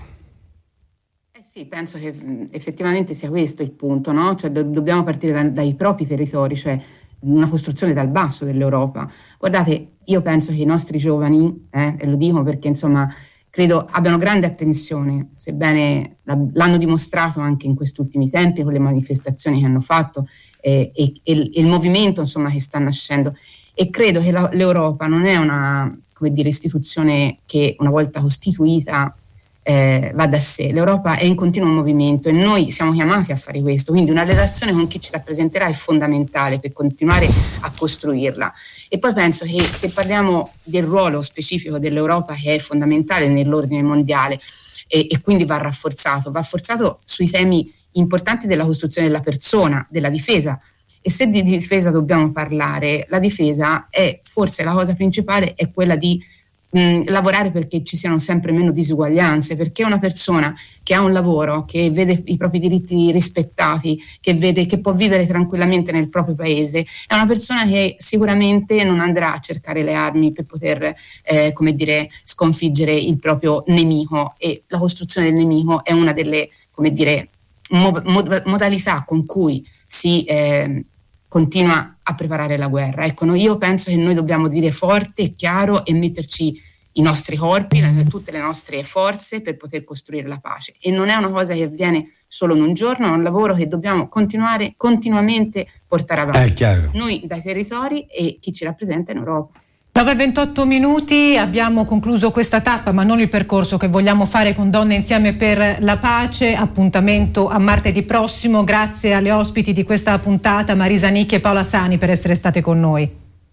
Eh sì, penso che mh, effettivamente sia questo il punto, no? Cioè do- dobbiamo partire da- dai propri territori, cioè una costruzione dal basso dell'Europa. Guardate, io penso che i nostri giovani, eh, e lo dico perché insomma credo abbiano grande attenzione, sebbene la- l'hanno dimostrato anche in questi ultimi tempi con le manifestazioni che hanno fatto eh, e, e il- e il movimento insomma che sta nascendo, e credo che la- l'Europa non è una, come dire, istituzione che una volta costituita eh, va da sé. L'Europa è in continuo movimento e noi siamo chiamati a fare questo, quindi una relazione con chi ci rappresenterà è fondamentale per continuare a costruirla. E poi penso che se parliamo del ruolo specifico dell'Europa, che è fondamentale nell'ordine mondiale e, e quindi va rafforzato, va rafforzato sui temi importanti della costruzione della persona, della difesa. E se di difesa dobbiamo parlare, la difesa è forse la cosa principale, è quella di mh, lavorare perché ci siano sempre meno disuguaglianze, perché una persona che ha un lavoro, che vede i propri diritti rispettati, che vede che può vivere tranquillamente nel proprio paese, è una persona che sicuramente non andrà a cercare le armi per poter eh, come dire, sconfiggere il proprio nemico, e la costruzione del nemico è una delle, come dire, mo- mod- modalità con cui si eh, continua a preparare la guerra. Ecco, no, io penso che noi dobbiamo dire forte e chiaro e metterci i nostri corpi, le, tutte le nostre forze per poter costruire la pace. E non è una cosa che avviene solo in un giorno, è un lavoro che dobbiamo continuare continuamente portare avanti. Noi dai territori e chi ci rappresenta in Europa. nove e ventotto minuti, abbiamo concluso questa tappa, ma non il percorso che vogliamo fare con Donne Insieme per la Pace. Appuntamento a martedì prossimo. Grazie alle ospiti di questa puntata, Marisa Nicchi e Paola Sani, per essere state con noi.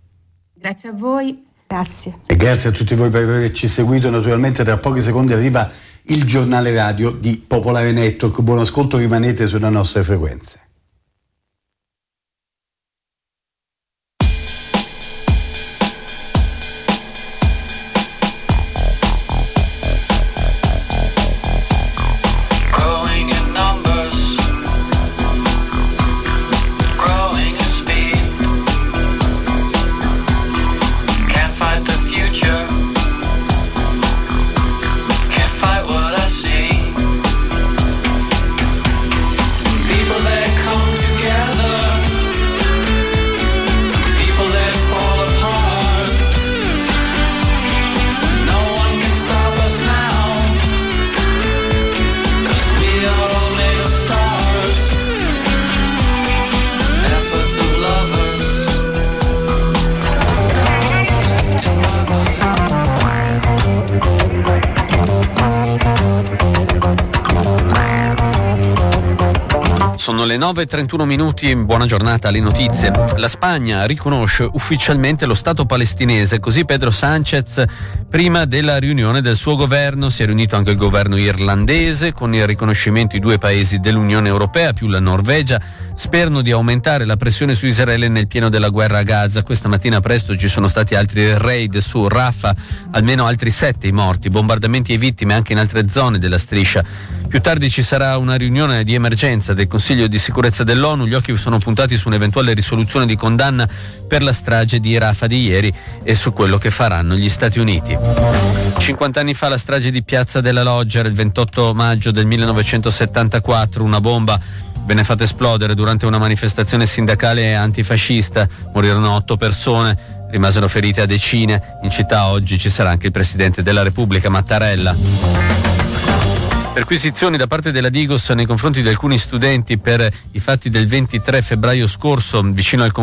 Grazie a voi. Grazie. E grazie a tutti voi per averci seguito. Naturalmente tra pochi secondi arriva il giornale radio di Popolare Network. Buon ascolto, rimanete sulle nostre frequenze. Growing in numbers, growing in speed. Can't fight the future, can't fight what I see. People that come together, people that fall apart. No one can stop us now. We are all made of stars, efforts of lovers. Sono le nove e trentuno minuti, buona giornata alle notizie. La Spagna riconosce ufficialmente lo Stato palestinese, così Pedro Sánchez prima della riunione del suo governo. Si è riunito anche il governo irlandese. Con il riconoscimento i due paesi dell'Unione Europea più la Norvegia sperano di aumentare la pressione su Israele nel pieno della guerra a Gaza. Questa mattina presto ci sono stati altri raid su Rafah, almeno altri sette i morti, bombardamenti e vittime anche in altre zone della striscia. Più tardi ci sarà una riunione di emergenza del Consiglio di sicurezza dell'ONU. Gli occhi sono puntati su un'eventuale risoluzione di condanna per la strage di Rafah di ieri e su quello che faranno gli Stati Uniti. cinquanta anni fa la strage di Piazza della Loggia, il ventotto maggio del millenovecentosettantaquattro, una bomba venne fatta esplodere durante una manifestazione sindacale antifascista. Morirono otto persone, rimasero ferite a decine. In città oggi ci sarà anche il Presidente della Repubblica, Mattarella. Perquisizioni da parte della Digos nei confronti di alcuni studenti per i fatti del ventitré febbraio scorso vicino al